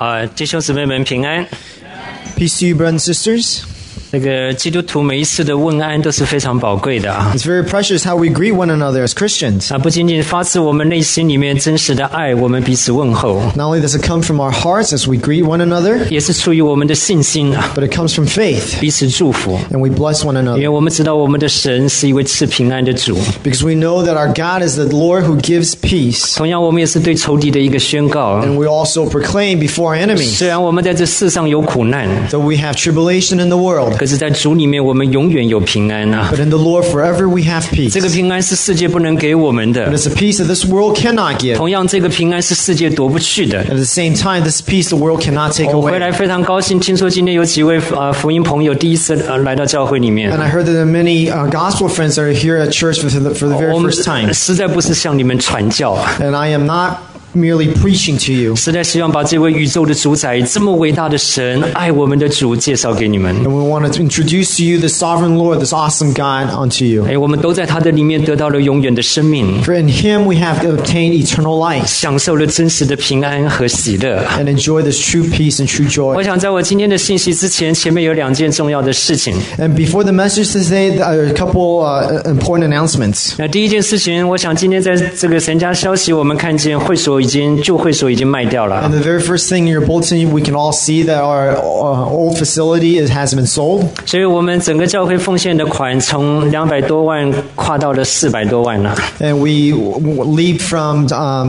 弟兄姊妹们平安。 Peace to you, brothers and sisters. 这个基督徒每一次的问安都是非常宝贵的啊！ It's very precious how we greet one another as Christians. 不仅仅发自我们内心里面真实的爱，我们彼此问候， Not only does it come from our hearts as we greet one another, 也是出于我们的信心啊， but it comes from faith, 彼此祝福。 and we bless one 因为 another. 我们知道我们的神是一位赐平安的主， Because we know that our God is the Lord who gives peace. 同样我们也是对仇敌的一个宣告。 And we also proclaim before our enemies 虽然我们在这世上有苦难， that we have tribulation in the world, 可是在主里面我们永远有平安啊！ but in the Lord forever we have peace. 这个平安是世界不能给我们 But 的， it's a peace that this world cannot give. 同样这个平安是世界夺不去的。 At the same time, this peace the world cannot take 我回 away. 来非常高兴，听说今天有几位福音朋友第一次来到教会里面。 And I heard that there are many gospel friends that are here at church for the 我 very 们 first time. 实在不是向你们传教啊， And I am not merely preaching to you. 实在希望把这位宇宙的主宰、这么伟大的神、爱我们的主介绍给你们。 And we want to introduce to you the sovereign Lord, this awesome God unto you. 我们都在他的里面得到了永远的生命， For in him we have obtained eternal life 享受了真实的平安和喜乐。 and enjoy this true peace and true 我 joy. 想在我今天的信息之前，前面有2件重要的事情。 And before the message today, there are a couple important announcements. 那第一件事情，我想今天在这个神家消息，我们看见旧会所已经卖掉了 And。the very first thing in your bulletin, we can all see that our old facility has been sold. 所以我们整个教会奉献的款从200多万跨到了400多万了。 And we leap from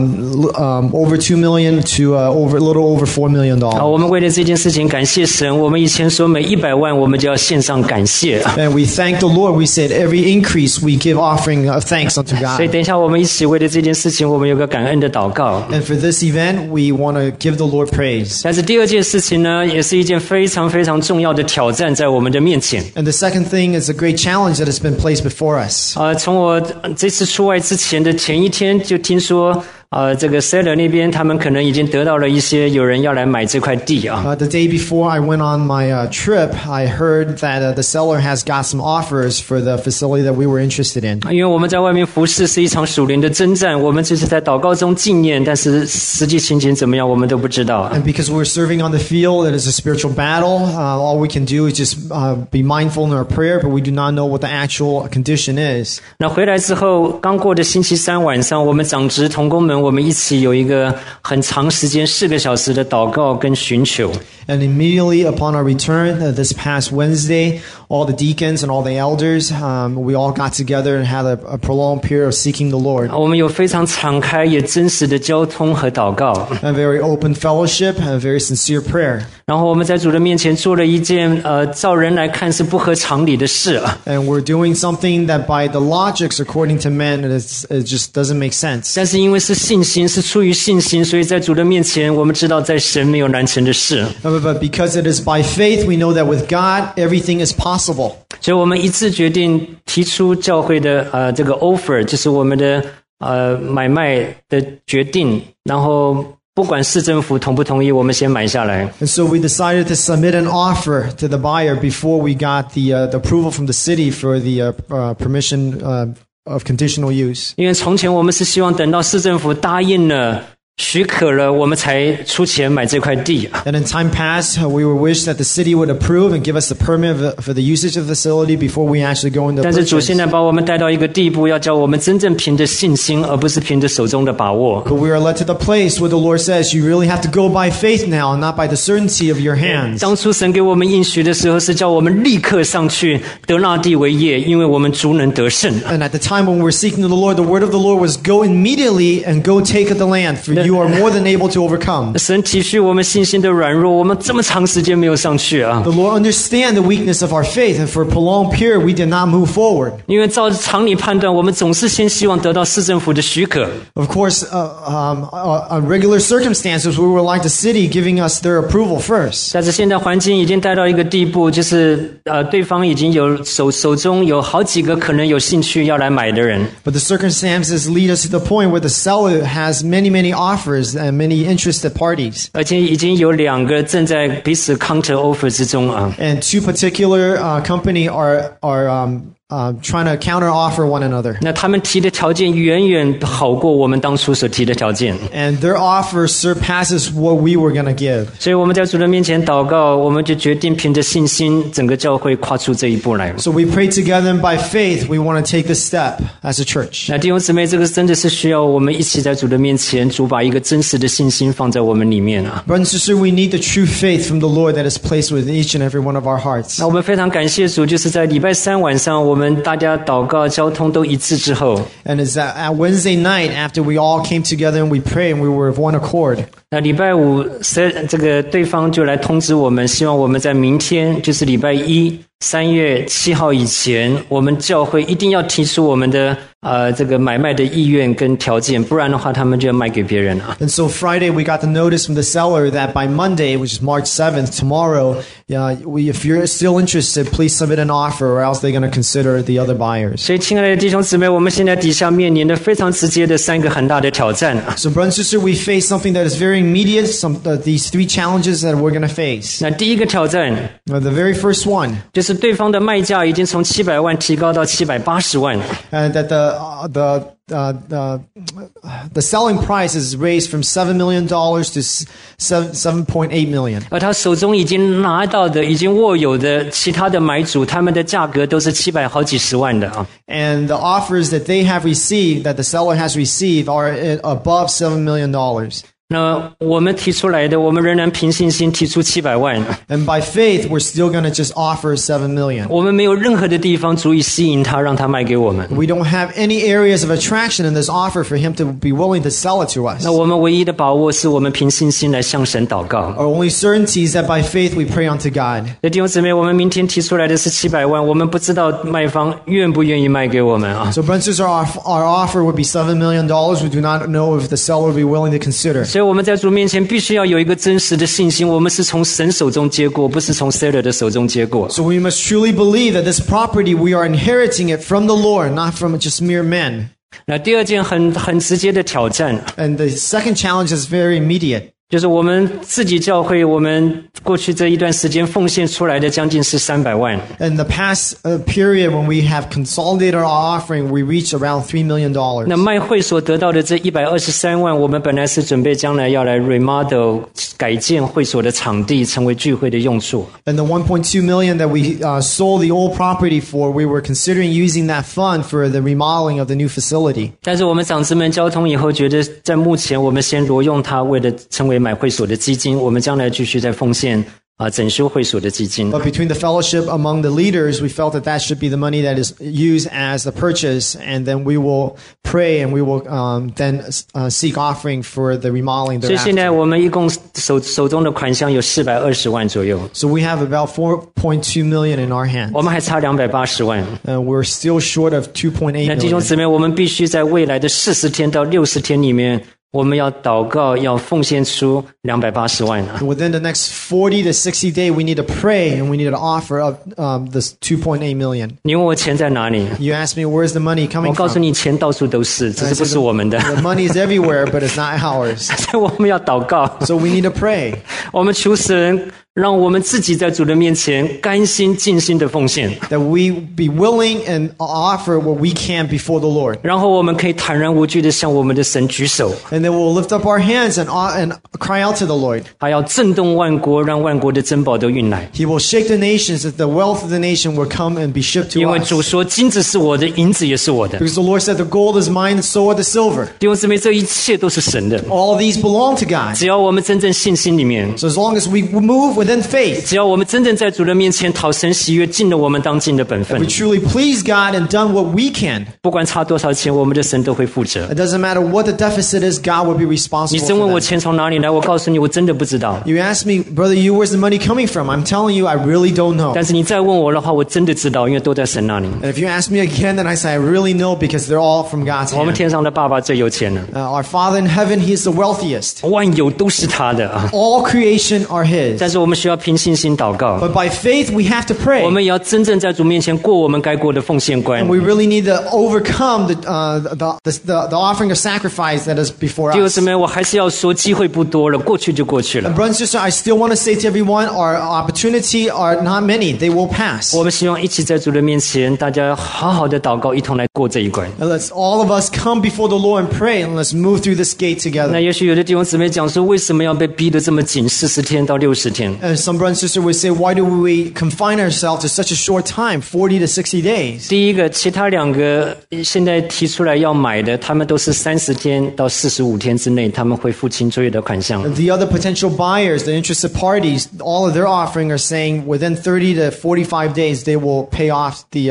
over 2 million to over a little over $4 million. 我们为了这件事情感谢神。我们以前说每100万我们就要献上感谢， And we thank the Lord. We said every increase we give offering of thanks unto 所以 God. 等一下我们一起为了这件事情，我们有个感恩的祷告。 And for this event, we want to give the Lord praise. 但是第二件事情呢，也是一件非常非常重要的挑战在我们的面前。 And the second thing is a great challenge that has been placed before us. 从我这次出外之前的前一天就听说，这个 seller 那边他们可能已经得到了一些有人要来买这块地啊。 The day before I went on my trip, I heard that the seller has got some offers for the facility that we were interested in. 因为我们在外面服侍是一场属灵的征战，我们只是在祷告中纪念，但是实际情形怎么样，我们都不知道。 And because we're serving on the field, it is a spiritual battle. All we can do is just be mindful in our prayer, but we do not know what the actual condition is. 那回来之后，刚过的星期三晚上，我们长职同工们，我们一起有一个很长时间4个小时的祷告跟寻求。 And immediately upon our return, this past Wednesday, all the deacons and all the elders, we all got together and had a prolonged period of seeking the Lord. 我们有非常敞开也真实的交通和祷告， A very open fellowship and a very sincere prayer. 然后我们在主的面前做了一件照人来看是不合常理的事啊。 And we're doing something that by the logics, according to men, it just doesn't make sense. 但是因为是信心，是出于信心，所以在主的面前，我们知道在神没有难成的事。 But because it is by faith, we know that with God, everything is possible. 所以我们一致决定提出教会的这个 offer， 就是我们的买卖的决定，然后不管市政府同不同意，我们先买下来。 And so we decided to submit an offer to the buyer before we got the approval from the city for the permission of conditional use. 因为从前我们是希望等到市政府答应了、许可了，我们才出钱买这块地。 And in time past, we were wished that the city would approve and give us the permit for the usage of the facility before we actually go into 但是主现 purchase. 在把我们带到一个地步，要叫我们真正凭着信心，而不是凭着手中的把握。 But we are led to the place where the Lord says you really have to go by faith now, not by the certainty of your hands. 当初神给我们应许的时候，是叫我们立刻上去得那地为业，因为我们足能得胜。 And at the time when we were seeking the Lord, the word of the Lord was go immediately and go take the land, for you are more than able to overcome. 神体恤我们信心的软弱，我们这么长时间没有上去啊。 The Lord understands the weakness of our faith, and for a prolonged period, we did not move forward. 因为照常理判断，我们总是先希望得到市政府的许可。 Of course, on regular circumstances, we would like the city giving us their approval first. 但是现在环境已经带到一个地步，就是对方已经有手中有好几个可能有兴趣要来买的人。 But the circumstances lead us to the point where the seller has many offers and many interested parties. 而且已经有2个正在彼此 counter offer 之中啊。 And two particular company are trying to counter offer one another. 那他们提的条件远远好过我们当初所提的条件， And their offer surpasses what we were going to give. 所以我们在主的面前祷告，我们就决定凭着信心，整个教会跨出这一步来。 So we pray together, and by faith, we want to take this step as a church. 那弟兄姊妹，这个真的是需要我们一起在主的面前，主把一个真实的信心放在我们里面啊。 Brothers and sisters, we need the true faith from the Lord that is placed within each and every one of our hearts. 那我们非常感谢主，就是在礼拜三晚上，我们大家祷告交通都一致之后， And it's at Wednesday night, after we all came together and we prayed and we were of one accord. 那礼拜五这个对方就来通知我们，希望我们在明天，就是礼拜一3月7号以前，我们教会一定要提出我们的这个买卖的意愿跟条件，不然的话他们就要卖给别人啊。 And so Friday, we got the notice from the seller that by Monday, which is March 7th, tomorrow, if you're still interested, please submit an offer or else they're going to consider the other buyers. 所以，亲爱的弟兄姊妹，我们现在底下面临的非常直接的3个很大的挑战啊。 So, brothers and sisters, we face something that is very immediate, these 3 challenges that we're going to face. 那第一个挑战 The very first one, 就是对方的卖价已经从700万提高到780万。 that the selling price is raised from $7 million to $7.8 million. 而他手中已经拿到的、已经握有的其他的买主，他们的价格都是700好几十万的啊。 And the offers that they have received, that the seller has received, are above $7 million. 那我们提出来的，我们仍然凭信心提出700万。 And by faith, we're still going to just offer $7 million. 我们没有任何的地方足以吸引他，让他卖给我们。 We don't have any areas of attraction in this offer for him to be willing to sell it to us. 那我们唯一的把握是我们凭信心来向神祷告。 Our only certainty is that by faith we pray unto God. 那弟兄姊妹，我们明天提出来的是700万，我们不知道卖方愿不愿意卖给我们啊。 So, brothers and sisters, our offer would be $7 million. We do not know if the seller would be willing to consider. 所以我们在主面前必须要有一个真实的信心，我们是从神手中接过，不是从 seller 的手中接过。 So we must truly believe that this property, we are inheriting it from the Lord, not from just mere men. 那第二件很直接的挑战， And the second challenge is very immediate. 就是我们自己教会，我们过去这一段时间奉献出来的将近是300万。 In the past period, when we have consolidated our offering, we reached around $3 million. 那卖会所得到的这123万，我们本来是准备将来要来 remodel 改建会所的场地，成为聚会的用处。 And the $1.2 million that we sold the old property for, we were considering using that fund for the remodeling of the new facility. 但是我们长子们交通以后，觉得在目前我们先挪用它，为了成为买会所的基金，我们将来继续再奉献整修会所的基金。 But between the fellowship among the leaders, we felt that should be the money that is used as the purchase, and then we will pray and we will then seek offering for the remodeling 所以现在 thereafter. 我们一共手中的款项有420万左右， So we have about $4.2 million in our hands. 我们还差280万。 We're still short of $2.8 那弟兄 million. 姊妹，我们必须在未来的40天到60天里面，我们要祷告，要奉献出280万啊！ Within the next 40 to 60 days, we need to pray and we need to offer up this $2.8 million. 你问我钱在哪里？ You ask me, where's the money 我 coming 告诉 from? 你，钱到处都是，只是不是我们的。 The money is everywhere, but it's not ours. 所以我们要祷告， So we need to pray. 我们求神让我们自己在主的面前甘心尽心的奉献， That we be willing and offer what we can before the Lord. 然后我们可以坦然无惧的向我们的神举手， And then we'll lift up our hands and cry out to the Lord. 还要震动万国，让万国的珍宝都运来。 He will shake the nations, that the wealth of the nation will come and be shipped 因 to 为 us. 主说，金子是我的，银子也是我的。 Because the Lord said, the gold is mine, and so are the silver. 弟兄姊妹，这一切都是神的。 All these belong to God. 只要我们真正信心里面， So as long as we move within faith, 只要我们真正在主的面前讨神喜悦，尽了我们当尽的本分 we，truly please God and done what we can. 不管差多少钱，我们的神都会负责。 It doesn't matter what the deficit is, God will be 你 responsible 真问 for 我 that. 钱从哪里来，我告诉你，我真的不知道。 You ask me, brother, where's the money coming from? I'm telling you, I really don't know. 但是你再问我的话，我真的知道，因为都在神那里。 And if you ask me again, then I say, I really know because they're all from God's 我们 hand. 天上的爸爸最有钱了， Our Father in heaven, He is the wealthiest. 万有都是他的啊。 All creation are His. 但是我们们需要凭信心祷告， But by faith, we have to pray. 我们也要真正在主面前过我们该过的奉献观。 And we really need to overcome the offering of sacrifice that is before 弟兄 us. 姊妹，我还是要说，机会不多了，过去就过去了。 Brothers and sisters, I still want to say to everyone, our opportunity are not many. They will pass. 我们希望一起在主的面前，大家好好的祷告，一同来过这一关。 And let's all of us come before the Lord and pray, and let's move through this gate 那 together. 也许有的弟兄姊妹讲说，为什么要被逼得这么紧，40天到60天？ And some brothers and sisters would say, why do we confine ourselves to such a short time, 40 to 60 days? 第一个，其他两个现在提出来要买的，他们都是30天到45天之内，他们会付清所有的款项。 The other potential buyers, the interested parties, all of their offering are saying within 30 to 45 days they will pay off the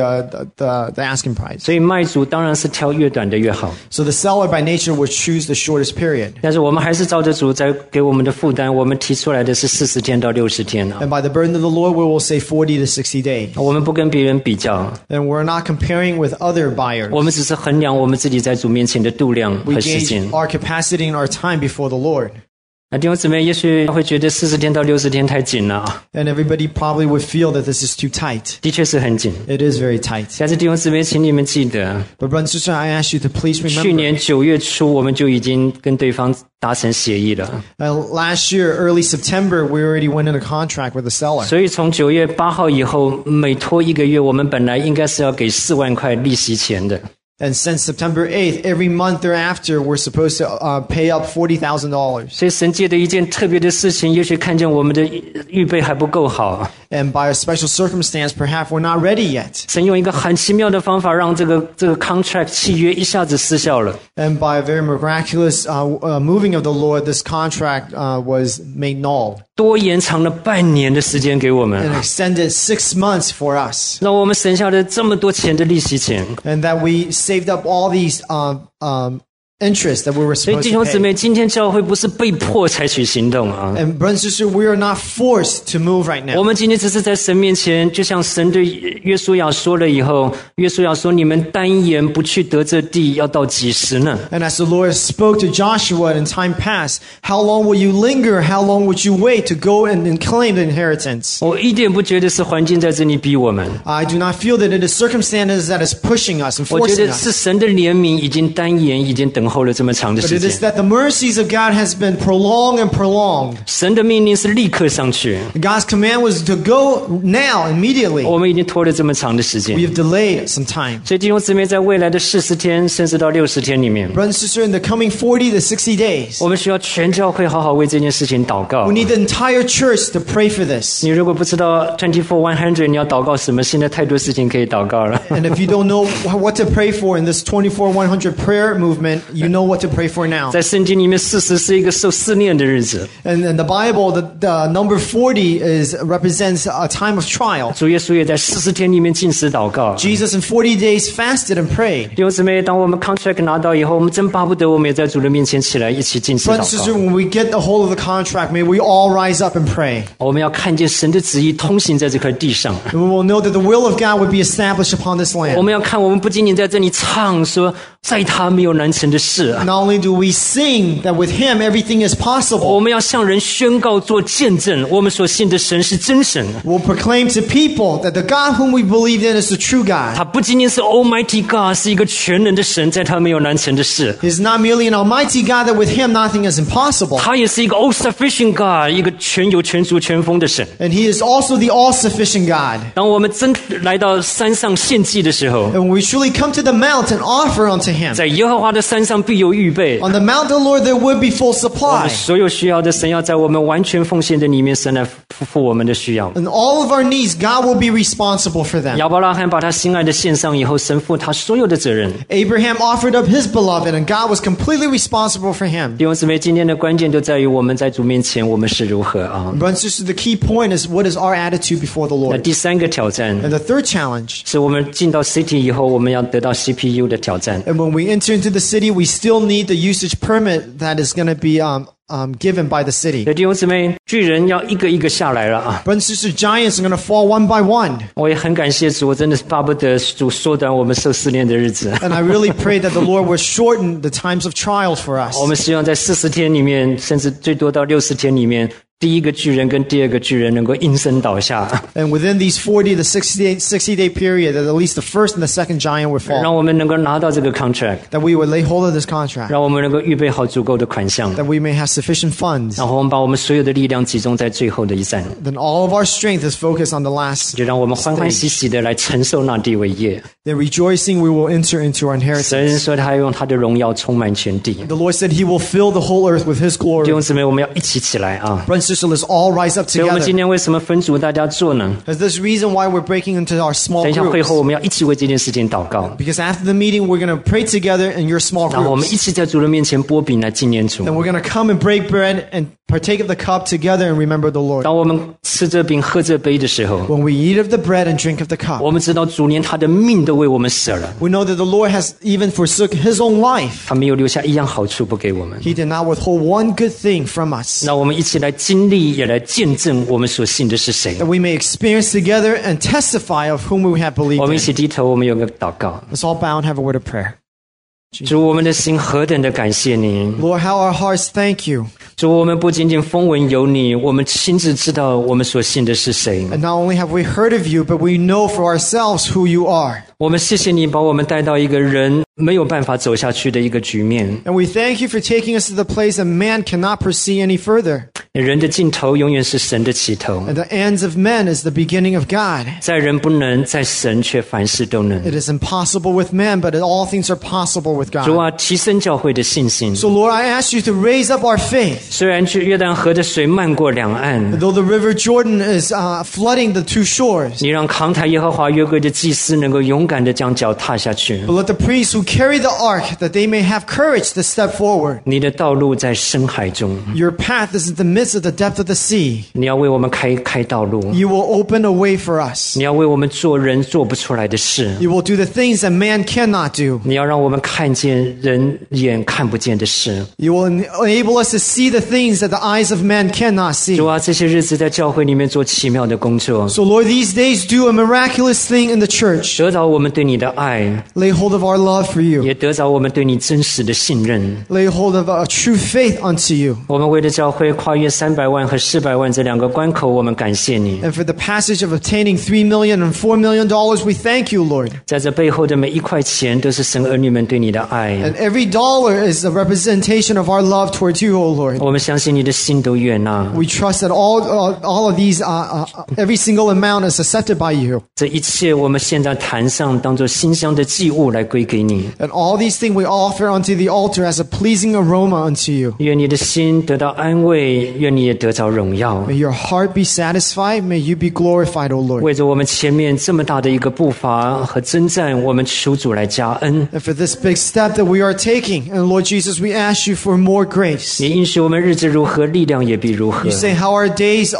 asking price. 所以卖主当然是挑越短的越好。 So the seller by nature would choose the shortest period. 但是我们还是照着主在给我们的负担，我们提出来的是40天到60天啊。 And by the burden of the Lord, we will say 40 to 60 days. 我们不跟别人比较， And we're not comparing with other buyers. 我们只是衡量我们自己在主面前的度量 We 和时 gauge 间。 our capacity and our time before the Lord. 那弟兄姊妹也许会觉得40天到60天太紧了啊， And everybody probably would feel that this is too tight. 的确是很紧。 It is very tight. 但是弟兄姊妹，请你们记得， But brothers and sisters, I ask you to please 去 remember. 年9月初我们就已经跟对方达成协议了。 Last year, early September, we already went into contract with the seller. 所以从9月8号以后，每拖1个月，我们本来应该是要给4万块利息钱的。 And since September 8th, every month thereafter, we're supposed to pay up $40,000. 所以神界的一件特别的事情，也许看见我们的预备还不够好， And by a special circumstance, perhaps we're not ready yet. 神用一个很奇妙的方法，让这个 contract 契约一下子失效了。 And by a very miraculous moving of the Lord, this contract was made null 多延长了半年的时间给我 and 们， extended 6 months for us. 让我们省下了这么多钱的利息钱。 And that we saved up all these interest that we were 所以 supposed 弟 to 兄姊 pay. 妹，今天教会不是被迫采取行动啊， And brothers and sisters, we are not forced to move right 我 now. 们今天只是在神面前，就像神对约书亚说了以后，约书亚说：“你们单言不去得这地，要到几时呢？” And as the Lord spoke to Joshua in time past, how long will you linger? How long would you wait to go and claim the inheritance? 我一点不觉得是环境在这里逼我们， I do not feel that it is circumstances that is pushing us and 我觉 forcing 得 us. 是神的怜悯已经单言，已经等候了这么长的 But 时 it 间。 is that the mercies of God has been prolonged and prolonged. 神的命令是立刻上去， God's command was to go now, immediately. 我们已经拖了这么长的时间 We。have delayed some time. 所以弟兄姊妹，在未来的40天甚至到60天里面， Brothers and sisters, in the coming 40 to 60 days, 我们需要全教会好好为这件事情祷告 we。need the entire church to pray for this. 你如果不知道24-100你要祷告什么，现在太多事情可以祷告了。 And if you don't know what to pray for in this 24-100 prayer movement, you know what to pray for now. 在圣经里面，40是一个受试炼的日子。 And in the Bible, the number 40 represents a time of trial. 主耶稣也在40天里面禁食祷告。 Jesus in 40 days fasted and prayed. 弟兄姊妹，当我们 contract 拿到以后，我们真巴不得我们也在主的面前起来一起禁食 Brothers and 祷 sisters, 告。 when we get the hold of the contract, may we all rise up and pray. 我们要看见神的旨意通行在这块地上。 And we will know that the will of God would be established upon this 我 land. 们要看，我们不仅仅在这里唱说，在他没有难成的事。 Not only do we sing that with Him everything is 我 possible, 们要向人宣告做见证，我们所信的神是真神。 we'll proclaim to people that the God whom we believe in is the true God. 他不仅仅是 Almighty God， 是一个全能的神，在他没有难成的事。 He is not merely an almighty God that with Him nothing is impossible. 他也是一个 All Sufficient God， 一个全有全足全丰的神。 And He is also the all-sufficient God. 当我们真来到山上献祭的时候， And when we truly come to the mount and offer unto Him, 在耶和华的山上必有预备。 on the mount of the Lord there would be full 我 supply. 们所有需要的，神要在我们完全奉献的里面，神来付我们的需要。 And all of our needs, God will be responsible for them. 亚伯拉罕把他心爱的献上以后，神负他所有的责任。 Abraham offered up his beloved, and God was completely responsible for him. 弟兄姊妹，今天的关键就在于我们在主面前，我们是如何啊？ Brothers and sisters, the key point is what is our attitude before the 那 Lord. 第三个挑战 And the third challenge, 是我们进到 city 以后，我们要得到 CPU 的挑战。 and when we enter into the city, we still need the usage permit that is going to be given by the city. 弟兄姊妹，巨人要一个一个下来了啊！ Brothers and sisters, giants are going to fall one by one. 我也很感谢主，我真的是巴不得主缩短我们受试炼的日子。 And I really pray that the Lord will shorten the times of trials for us. 我们希望在40天里面，甚至最多到60天里面， 第一个巨人跟第二个巨人能够应声倒下， And within these 40 to 60-day period, that at least the first and the second giant would 让 fall. 我们能够拿到这个 contract， That we would lay hold of this contract. 让我们能够预备好足够的款项， That we may have sufficient funds. 然后我们把我们所有的力量集中在最后的一战， Then all of our strength is focused on the last. 就让我们欢欢喜喜的来承受那地为业。 Then rejoicing, we will enter into our 神 inheritance. 说他要用他的荣耀充满全地。 The Lord said He will fill the whole earth with His 弟 glory. 兄姊妹，我们要一起起来啊！ Brothers and sisters, let's all rise up 所以我们今 together. 天为什么分组大家做呢？ There's this reason why we're breaking into our small 等一下会 groups. 后我们要一起为这件事情祷告， Because after the meeting, we're going to pray together in your small 然后我们 groups. 一起在主的面前拨饼来纪念主。 Then we're going to come and break bread and partake of the cup together and remember the Lord. 当我们吃这饼喝这杯的时候， When we eat of the bread and drink of the cup, 我们知道主连他的命都为我们舍了， we know that the Lord has even forsook His own life. 他没有留下一样好处不给我们。 He did not withhold one good thing from us. 让我们一起来经历，也来见证我们所信的是谁。 That we may experience together and testify of whom we have 我 believed 们一 in. 起低头，我们有个祷告。 Let's all bow and have a word of prayer. 主，我们的心何等的感谢你！ Lord, how our hearts thank you. 主，我们不仅仅风闻有你，我们亲自知道我们所信的是谁。 And not only have we heard of you, but we know for ourselves who you are. 我们谢谢你把我们带到一个人没有办法走下去的一个局面。 And we thank you for taking us to the place that man cannot proceed any further. 人的尽头永远是神的起头， And the ends of men is the beginning of God. 在人不能，在神却凡事都能。 It is impossible with man, but all things are possible with 主 God. 啊，提升教会的信心。 So Lord, I ask you to raise up our faith. 虽然去约旦河的水漫过两岸， Though the river Jordan is flooding the two shores, 你让扛抬耶和华约柜的祭司能够勇敢地将脚踏下去。 but let the priests who carry the ark, that they may have courage to step forward. 你的道路在深海中， Your path is in the midst of the depth of the sea. 你要为我们开道路， You will open a way for us. 你要为我们做人做不出来的事， You will do the things that man cannot do. 你要让我们看见人眼看不见的事。 You will enable us to see the things that the eyes of man cannot see. 主啊，这些日子在教会里面做奇妙的工作， So Lord, these days do a miraculous thing in the church. 得着我们对你的爱， Lay hold of our love for you. 也得着我们对你真实的信任。 Lay hold of a true faith unto you. 我们为了教会跨越300万和400万这两个关口，我们感谢你。 And for the passage of obtaining $3 million and $4 million, we thank you, Lord. 在这背后的每一块钱，都是神儿女们对你的爱。 And every dollar is a representation of our love towards you, O Lord. 我们相信你的心都悦纳， We trust that all of these, every single amount is accepted by you. 这一切我们献在坛上，当作馨香的祭物来归给你。 And all these things we offer unto the altar as a pleasing aroma unto you. 愿你的心得到安慰，愿你也得着荣耀。 May your heart be satisfied. May you be glorified, O Lord. 为着我们前面这么大的一个步伐和征战，我们求主来加恩。 And for this big step that we are taking, and Lord Jesus, we ask you for more grace. 你应许我们日子如何，力量也必如何。 You say how our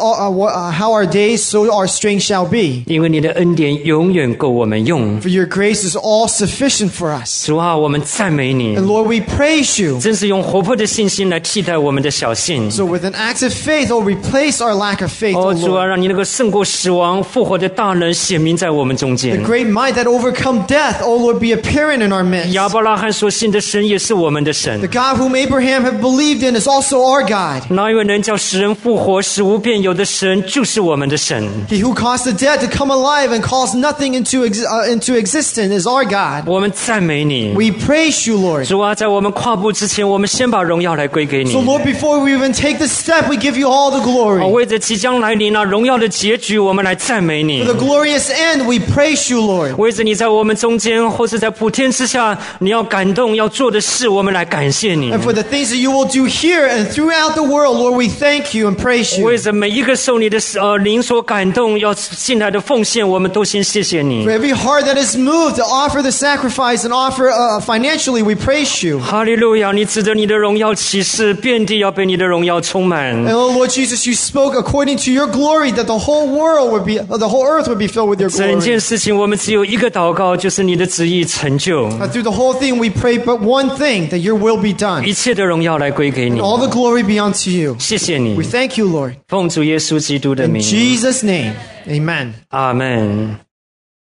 days, so our strength shall be. 因为你的恩典永远够我们用。 For your grace is all sufficient for us. 主啊，我们赞美你， And Lord, we praise you. 真是用活泼的信心来替代我们的小信。 So with an act of faith, oh, replace our lack of faith, 哦， oh 主啊， Lord. 让你那个胜过死亡、复活的大能显明在我们中 The 间。 great might that overcome death, oh Lord, be apparent in our midst. 亚伯拉罕所信的神也是我们的神 The。God whom Abraham had believed in is also our God. 哪有能叫死人复活、使无变有的神，就是我们的神。 He who caused the dead to come alive and calls nothing into existence is our God. 我们赞美你， We praise you, Lord. 主啊，在我们跨步之前，我们先把荣耀来归给你。 So Lord, before we even take the step, we give you all the 哦， glory. 为着即将来临那荣耀的结局，我们来赞美你 For。the glorious end, we praise you, Lord. 为着你在我们中间，或是在普天之下，你要感动要做的事，我们来感谢你。 And for the things that you will do here and throughout the world, Lord, we thank you and praise you. 为着每一个受你的灵所感动要进来的奉献，我们都先谢谢你 For。every heart that is moved to offer the sacrifice and offer financially, we praise you. 哈利路亚！你指着你的荣耀启示，遍地要被你的荣耀充满。 And oh Lord Jesus, you spoke according to your glory that the whole earth would be filled with your 整 glory. 件事情，我们只有一个祷告，就是你的旨意成就， And through the whole thing, we pray but one thing, that your will be done. 一切的荣耀来归给你。 All the glory be unto you. 谢谢你 We，thank you, Lord. 奉主耶稣基督的 In 名， Jesus' name, amen. 阿门。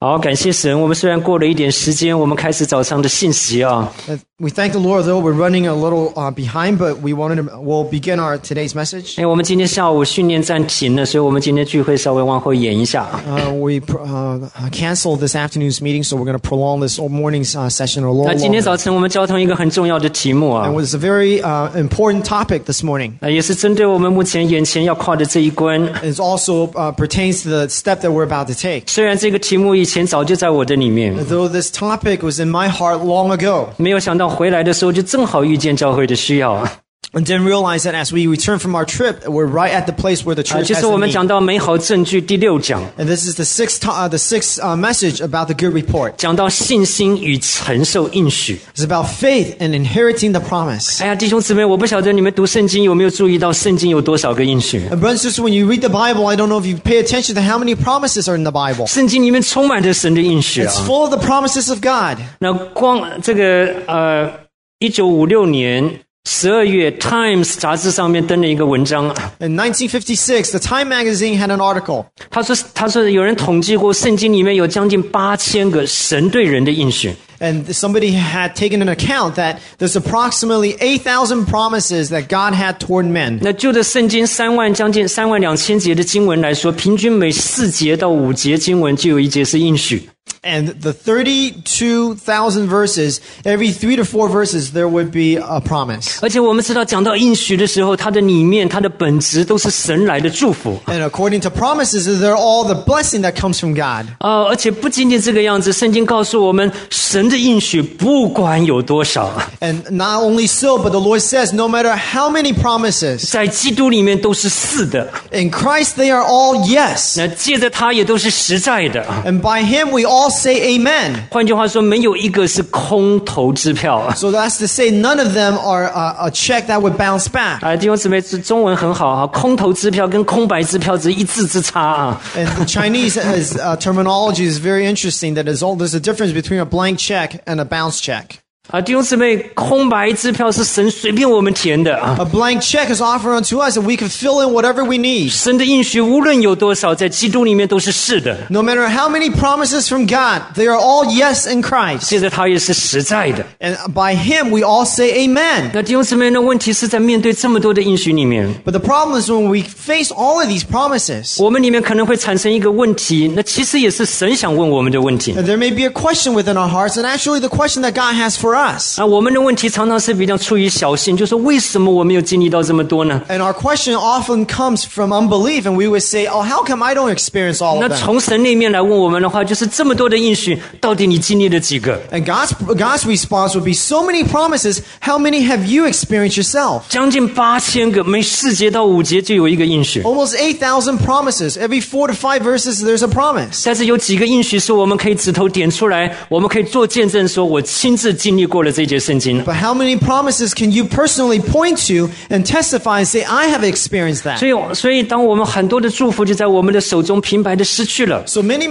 好，感谢神。我们虽然过了一点时间，我们开始早上的信息啊。 We thank the Lord, though we're running a little behind, but we'll begin our today's message. 我们今天下午训练暂停了，所以我们今天聚会稍微往后延一下。 We canceled this afternoon's meeting, so we're going to prolong this morning's session a little 那今天 longer. 早晨我们交通一个很重要的题目啊 And it was a very important topic this morning. 也是针对我们目前眼前要跨的这一关。 It also pertains to the step that we're about to take. 虽然这个题目以前早就在我的里面， Though this topic was in my heart long ago, 没有想到回来的时候就正好遇见教会的需要。 and didn't realize that as we return from our trip, we're right at the place where the church 就 has 是我 to 们 meet. 讲到美好证据第6讲， And this is the sixth message about the good report. 讲到信心与承受应许。 It's about faith and inheriting the promise. 哎呀，弟兄姊妹，我不晓得你们读圣经有没有注意到圣经有多少个应许？ And brothers and sisters, when you read the Bible, I don't know if you pay attention to how many promises are in the Bible. 圣经里面充满着神的应许啊 It's。full of the promises of God. 那光这个1956年12月 Times 杂志上面登了一个文章， In 1956, the Time magazine had an article. 他说有人统计过，圣经里面有将近8000个神对人的应许。 And somebody had taken into account that there's approximately 8,000 promises that God had toward men. 那就着圣经将近32000节的经文来说，平均每4节到5节经文就有1节是应许。 And the 32,000 verses, every 3 to 4 verses, there would be a promise. 而且我们知道，讲到应许的时候，它的里面、它的本质都是神来的祝福。 And according to promises, they're all the blessing that comes from God. 而且不仅仅这个样子，圣经告诉我们，神的应许不管有多少， And not only so, but the Lord says, no matter how many promises, 在基督里面都是是的， in Christ they are all yes. 那借着他也都是实在的。 And by Him we all say amen. 换句话说，没有一个是空头支票。 So that's to say none of them are a check that would bounce back. 弟兄姊妹，中文很好啊，空头支票跟空白支票只是一字之差啊。 And the Chinese terminology is very interesting, that there's a difference between a blank check and a bounce check. 弟兄姊妹，空白支票是神随便我们填的啊。 A blank check is offered unto us and we can fill in whatever we need. 神的应许无论有多少，在基督里面都是是的， No matter how many promises from God, they are all yes in Christ. 借着他也是实在的。 And by Him we all say amen. 那弟兄姊妹，那问题是在面对这么多的应许里面， But the problem is when we face all of these promises, 我们里面可能会产生一个问题，那其实也是神想问我们的问题。 there may be a question within our hearts, and actually the question that God has for us. 我们的问题常常是比较出于小信，就是为什么我没有经历到这么多呢？ And our question often comes from unbelief, and we would say, oh, how come I don't experience all 那 of them? 从神那面来问我们的话，就是这么多的应许，到底你经历了几个？ And God's response would be, so many promises, how many have you experienced yourself? 将近8000个，每4节到5节就有一个应许。 Almost 8,000 promises. Every 4 to 5 verses, there's a promise. 但是有几个应许是我们可以指头点出来，我们可以做见证，说我亲自经历过了这节圣经。 But how many promises can you personally point to and testify and say, I have experienced that? 所以当我们很多的祝福就在我们的手中平白的失去了。 So many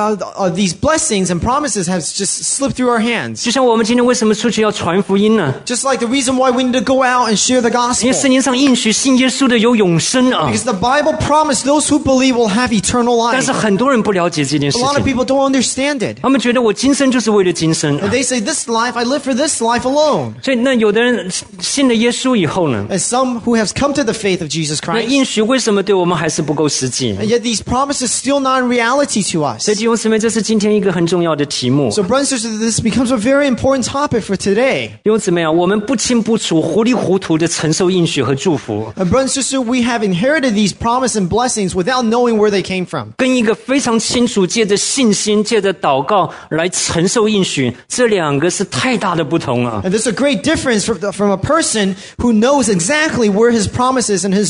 these blessings and promises have just slipped through our hands. 就像我们今天为什么出去要传福音呢？ Just like the reason why we need to go out and share the 因 gospel. 为圣经上应许信耶稣的有永生啊。 Because the Bible promised those who believe will have eternal 但是 life. 很多人不了解这件 A 事 lot of 情， people don't understand it. 他们觉得我今生就是为了今生。 And they say, this life, I live for this life alone. 所以那有的人信了耶稣以后呢， And some who have come to the faith of Jesus 那 Christ, 应许为什么对我们还是不够实际？ and yet these promises still not in reality to us. 所以弟兄姊妹，这是今天一个很重要的题目。 So brothers and sisters, this becomes a very important topic for today. 弟兄姊妹啊，我们不清不楚、糊里糊涂的承受应许和祝福， And brothers and sisters, we have inherited these promises and blessings without knowing where they came from. 跟一个非常清楚借着信心、借着祷告来承受应许，这两个是太大的不同啊！ And there's a great difference from a person who knows exactly where his promises and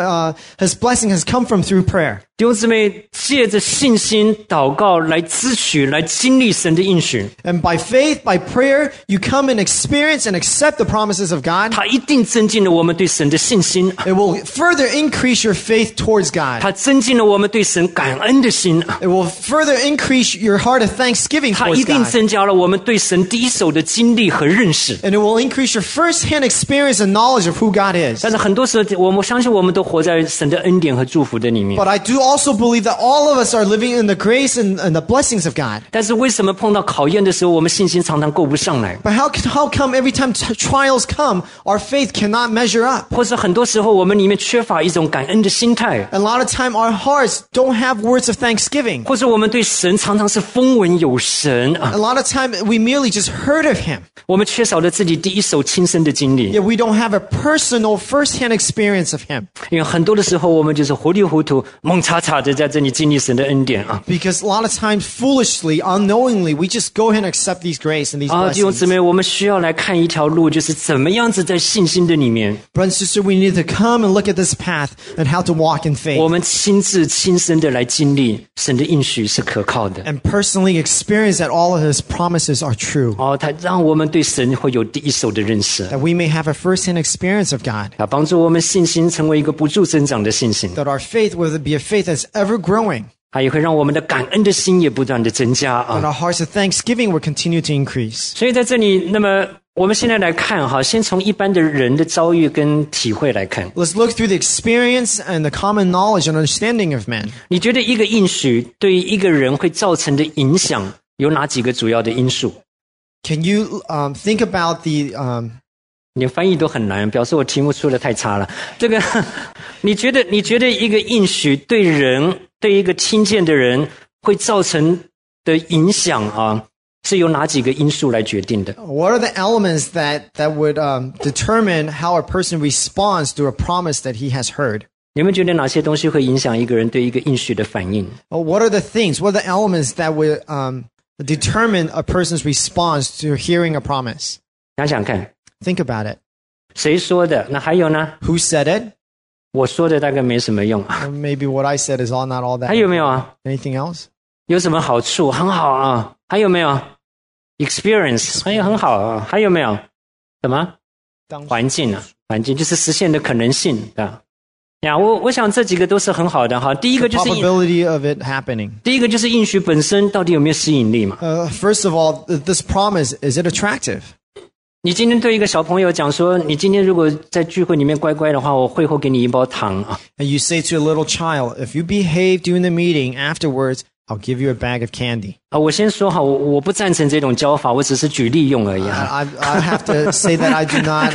his blessing has come from through prayer. 弟兄姊妹，借着信心祷告来支取、来经历神的应许， And by faith, by prayer, you come and experience and accept the promises of God. 它一定增进了我们对神的信心， It will further increase your faith towards God. 它增进了我们对神感恩的心， It will further increase your heart of thanksgiving 它 towards 一定 God. 增加了我们对神第一手的经历和认识。 And it will increase your first-hand experience and knowledge of who God is. 但是很多时候，我相信我们都活在神的恩典和祝福的里面。 But I do also believe that all of us are living in the grace and the blessings of God. 但是为什么碰到考验的时候，我们信心常常够不上来？ But how come every time trials come, our faith cannot measure up? 或者很多时候我们里面缺乏一种感恩的心态， A lot of time our hearts don't have words of thanksgiving. 或者我们对神常常是风闻有神啊， A lot of time we merely just heard of him. 我们缺少了自己第一手亲身的经历。 Yet we don't have a personal first-hand experience of him. 因为很多的时候我们就是糊里糊涂、蒙查查的在这里经历神的恩典啊。 Because a lot of times, foolishly, unknowingly, we just go ahead and accept these grace and these 弟兄 blessings. 姊妹，我们需要来看一条路，就是怎么样子在信心的里面， Brother and sister, we need to come and look at this path and how to walk in 我 faith 们亲自亲身的来经历神的应许是可靠的。 and personally experience that all of his promises are true. 他让我们对神会有第一手的认识， That we may have a first-hand experience of God. 帮助我们信心成为一个不住增长的信心， That our faith will be a faith that's ever growing. 也会让我们的感恩的心也不断的增加 And our hearts of thanksgiving will continue to increase. 所以在这里，那么我们现在来看先从一般的人的遭遇跟体会来看。 Let's look through the experience and the common knowledge and understanding of men. 你觉得一个应许对一个人会造成的影响有哪几个主要的因素？ Can you think about the 你翻译都很难，表示我题目出的太差了。这个，你觉得一个应许对人，对一个听见的人会造成的影响是由哪几个因素来决定的？ what are the elements that would determine how a person responds to a promise that he has heard? 你们觉得哪些东西会影响一个人对一个应许的反应？ What are the things? What are the elements that would determine a person's response to hearing a promise? 想想看， Think about it. 谁说的？那还有呢？ Who said it? 我说的大概没什么用。 Or maybe what I said is not all that. 还有没有啊？ Anything else? 有什么好处？很好啊。还有没有 ？experience 还有很好啊。还有没有？什么？环境啊，环境就是实现的可能性的。我想这几个都是很好的哈。第一 The 个就是 probability of it happening. 第一个就是应许本身到底有没有吸引力嘛？ First of all, this promise, is it attractive? 你今天对一个小朋友讲说，你今天如果在聚会里面乖乖的话，我会后给你一包糖啊。 And you say to a little child, if you behave during the meeting, afterwards, I'll give you a bag of candy. 我先说哈，我不赞成这种教法，我只是举例用而已啊。 I have to say that I do not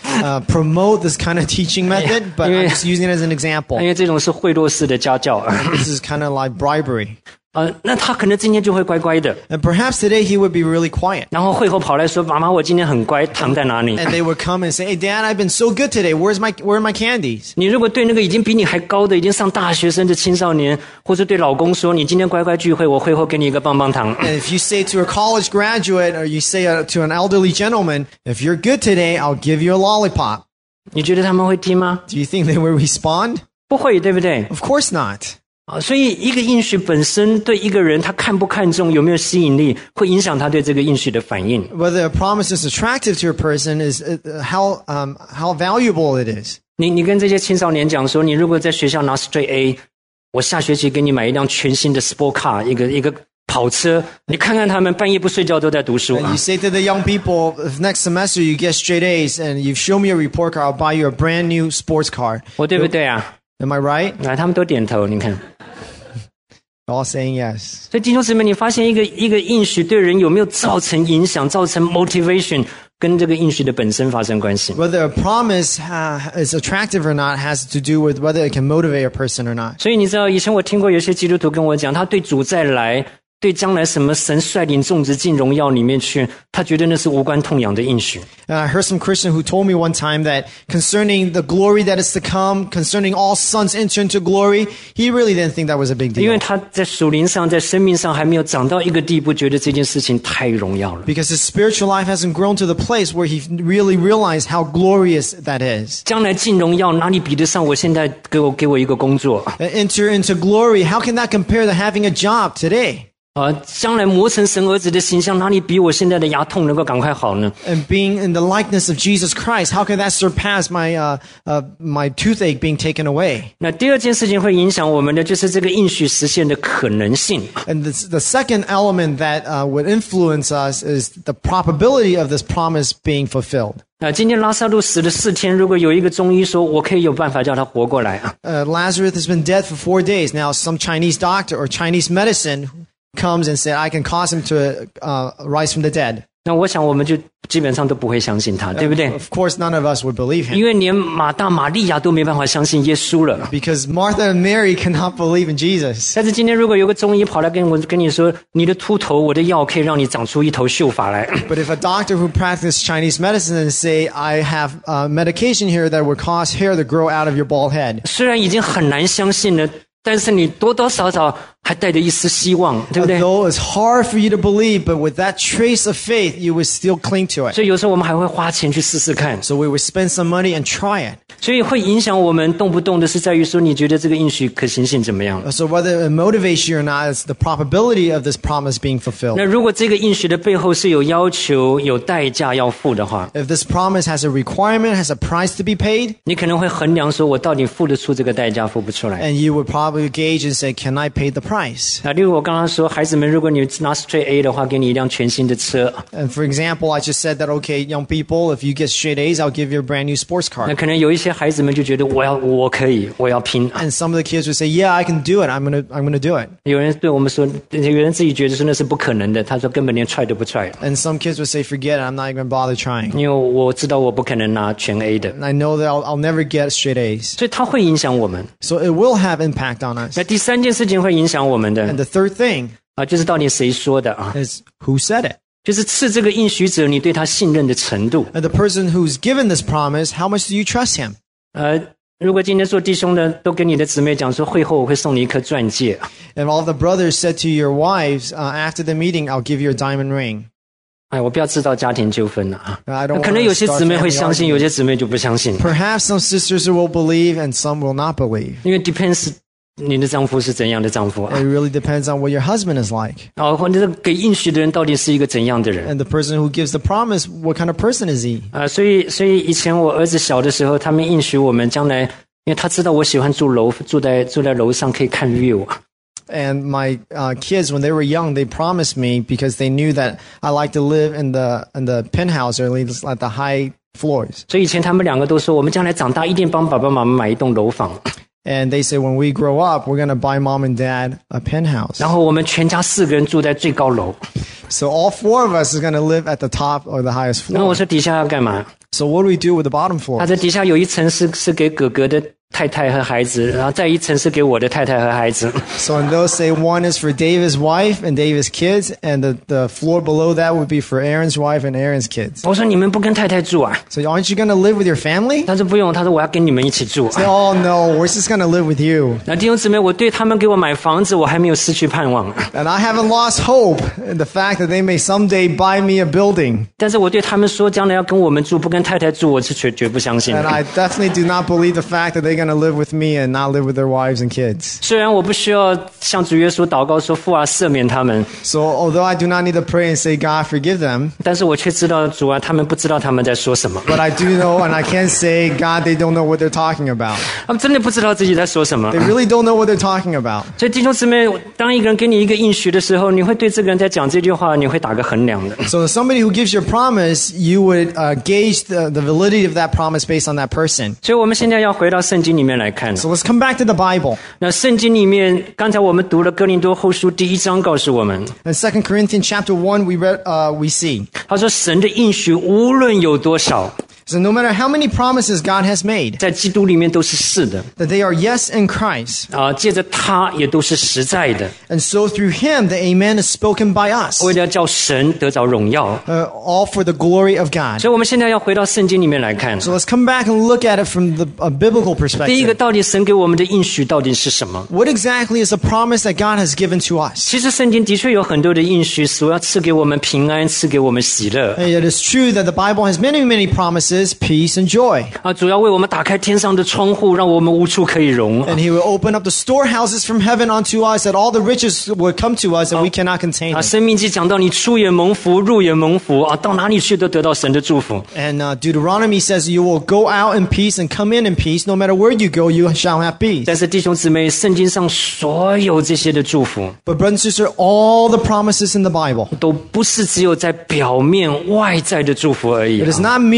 promote this kind of teaching method, but I'm just using it as an 因 example. 为这种是贿赂式的家教 This is kind of like bribery. 那他可能今天就会乖乖的， And perhaps today he would be really quiet. 然后会后跑来说：“妈妈，我今天很乖，糖在哪里 And they would come and say, hey, Dad, I've been so good today. Where are my candies?？” 你如果对那个已经比你还高的、已经上大学生的青少年，或者对老公说：“你今天乖乖聚会，我会后给你一个棒棒糖。” And if you say to a college graduate or you say to an elderly gentleman, if you're good today, I'll give you a lollipop. 你觉得他们会听吗？ Do you think they will respond? 不会，对不对？ Of course not. 所以一个应许本身对一个人他看不看重、有没有吸引力，会影响他对这个应许的反应。 Whether a promise is attractive to a person is how valuable it is. 你跟这些青少年讲说，你如果在学校拿 straight A， 我下学期给你买一辆全新的 sport car， 一个跑车，你看看他们半夜不睡觉都在读书 And you say to the young people, if next semester you get straight A's and you show me your report card, I'll buy you a brand new sports car. 我对不对啊？ Am I right? 他们都点头，你看。 All saying yes. 所以弟兄姊妹，你发现一个应许对人有没有造成影响、造成 motivation， 跟这个应许的本身发生关系。 Whether a promise is attractive or not has to do with whether it can motivate a person or not. 所以你知道，以前我听过有些基督徒跟我讲，他对主再来，对将来什么神率领众子进荣耀里面去，他觉得那是无关痛痒的应许。 And I heard some Christian who told me one time that concerning the glory that is to come, concerning all sons enter into glory, he really didn't think that was a big 因为 deal. 他在属灵上、在生命上还没有长到一个地步，觉得这件事情太荣耀了。 Because his spiritual life hasn't grown to the place where he really realized how glorious that is. 将来进荣耀哪里比得上我现在给我一个工作？ Enter into glory, how can that compare to having a job today? 将来磨成神儿子的形象，哪里比我现在的牙痛能够赶快好呢？ And being in the likeness of Jesus Christ, how can that surpass my toothache being taken away? 那第二件事情会影响我们的，就是这个应许实现的可能性。 And the second element that would influence us is the probability of this promise being fulfilled. 今天拉萨路死了4天，如果有一个中医说我可以有办法叫他活过来啊， Lazarus has been dead for 4 days. Now, some Chinese doctor or Chinese medicine comes and said, I can cause him to rise from the dead. 那我想我们就基本上都不会相信他，对不对？ Of course, none of us would believe him 因为连马大、玛利亚都没办法相信耶稣了。 because Martha and Mary cannot believe in Jesus. 但是今天如果有个中医跑来跟你说，你的秃头，我的药可以让你长出一头秀发来， But if a doctor who practices Chinese medicine and say, I have medication here that would cause hair to grow out of your bald head, 虽然已经很难相信了，但是你多多少少还带着一丝希望，对不对？ though it's hard for you to believe, but with that trace of faith, you would still cling to it. 所以有时候我们还会花钱去试试看， So we would spend some money and try it. 所以会影响我们动不动的是在于说，你觉得这个应许可行性怎么样？ So whether it motivates you or not, it's the probability of this promise being fulfilled. 那如果这个应许的背后是有要求、有代价要付的话， If this promise has a requirement, has a price to be paid, 你可能会衡量说，我到底付得出这个代价，付不出来。 and you would probably gauge and say, can I pay the price? 例如我刚刚说，孩子们，如果你拿 Straight A 的话，给你一辆全新的车， And for example, I just said that, okay, young people, if you get straight A's, I'll give you a brand new sports 那 car. 可能有一些孩子们就觉得我可以，我要拼。 And some of the kids would say, yeah, I can do it. I'm gonna do it. 有人对我们说，有人自己觉得说那是不可能的，他说根本连try都不try， And some kids would say, forget it. I'm not even gonna bother trying. 因为我知道我不可能拿全 A 的， And I know that I'll never get straight A's. 所以它会影响我们。 So it will have impact on us. 那第三件事情会影响我们 And 的 the third thing 就是到底谁说的啊？ is who said it. 就是赐这个应许者，你对他信任的程度。 And the person who's given this promise, how much do you trust him? 如果今天做弟兄的都跟你的姊妹讲说，会后我会送你一颗钻戒， And all the brothers said to your wives, after the meeting, I'll give you a diamond ring. 哎，我不要制造家庭纠纷了啊。 I don't 可能 want 有 to 些 start 姊妹会 family 相信，有 arguments. 些姊妹就不相信， Perhaps some sisters will believe and some will not believe. 因为 depends 你的丈夫是怎样的丈夫啊 It really depends on what your husband is like. 或者是给应许的人到底是一个怎样的人 And the person who gives the promise, what kind of person is he? 所以以前我儿子小的时候，他们应许我们将来，因为他知道我喜欢住在楼上可以看 view。 And my kids, when they were young, they promised me because they knew that I like to live in the penthouse or at least at the high floors. 所以以前他们两个都说，我们将来长大一定帮爸爸妈妈买一栋楼房， And they say when we grow up, we're going to buy mom and dad a penthouse. 然后我们全家4个人住在最高楼。 So all 4 of us are going to live at the top or the highest 然后 floor. 我说底下要干嘛？ So what do we do with the bottom 他 floor? 在底下有一层是给哥哥的太太和孩子，然后再一层是给我的太太和孩子。 So and those say one is for David's wife and David's kids, and the floor below that would be for Aaron's wife and Aaron's kids. 我说你们不跟太太住啊？ So aren't you going to live with your family? 他说不用，他说我要跟你们一起住。 Say, oh no, we're just going to live with you. 那弟兄姊妹，我对他们给我买房子，我还没有失去盼望。 And I haven't lost hope in the fact that they may someday buy me a building. 但是我对他们说将来要跟我们住，不跟太太住，我是绝不相信 And 的。 I definitely do not believe the fact that they're going to live with me and not live with their wives and kids. 虽然我不需要向主耶稣祷告说父啊赦免他们， So although I do not need to pray and say, God, forgive them, 但是我却知道主啊，他们不知道他们在说什么， but I do know and I can say, God, they don't know what they're talking about. 他们真的不知道自己在说什么 They。really don't know what they're talking about. 所以弟兄姊妹，当一个人给你一个应许的时候，你会对这个人在讲这句话，你会打个衡量的。 So somebody who gives you a promise, you would gauge the validity of that promise based on that person. 所以我们现在要回到圣经里面来看。 So let's come back to the Bible. 那圣经里面，刚才我们读了哥林多后书第1章，告诉我们， In 2 Corinthians chapter 1, we see. 他说神的应许无论有多少， So no matter how many promises God has made, 在基督里面都是是的 that they are yes in Christ. 借着他也都是实在的， And so through him, the amen is spoken by us. 为了叫神得着荣耀。 All for the glory of God. 所以我们现在要回到圣经里面来看， So let's come back and look at it from a biblical 第一个， perspective. 到底神给我们的应许到底是什么？ What exactly is the promise that God has given to us? 其实圣经的确有很多的应许，主要赐给我们平安，赐给我们喜乐。 It is true that the Bible has many, many promises, peace and joy. 主要为我们打开天上的窗户，让我们无处可以容。 And he will open up the storehouses from heaven unto us, that all the riches will come to us and we cannot contain them. 生命记讲到你出也蒙福，入也蒙福到哪里去都得到神的祝福。 And Deuteronomy says you will go out in peace and come in peace. No matter where you go, you shall have peace. 但是弟兄姊妹，圣经上所有这些的祝福， But brothers and sisters, all the promises in the Bible, 都不是只有在表面外在的祝福而已 it is not merely on the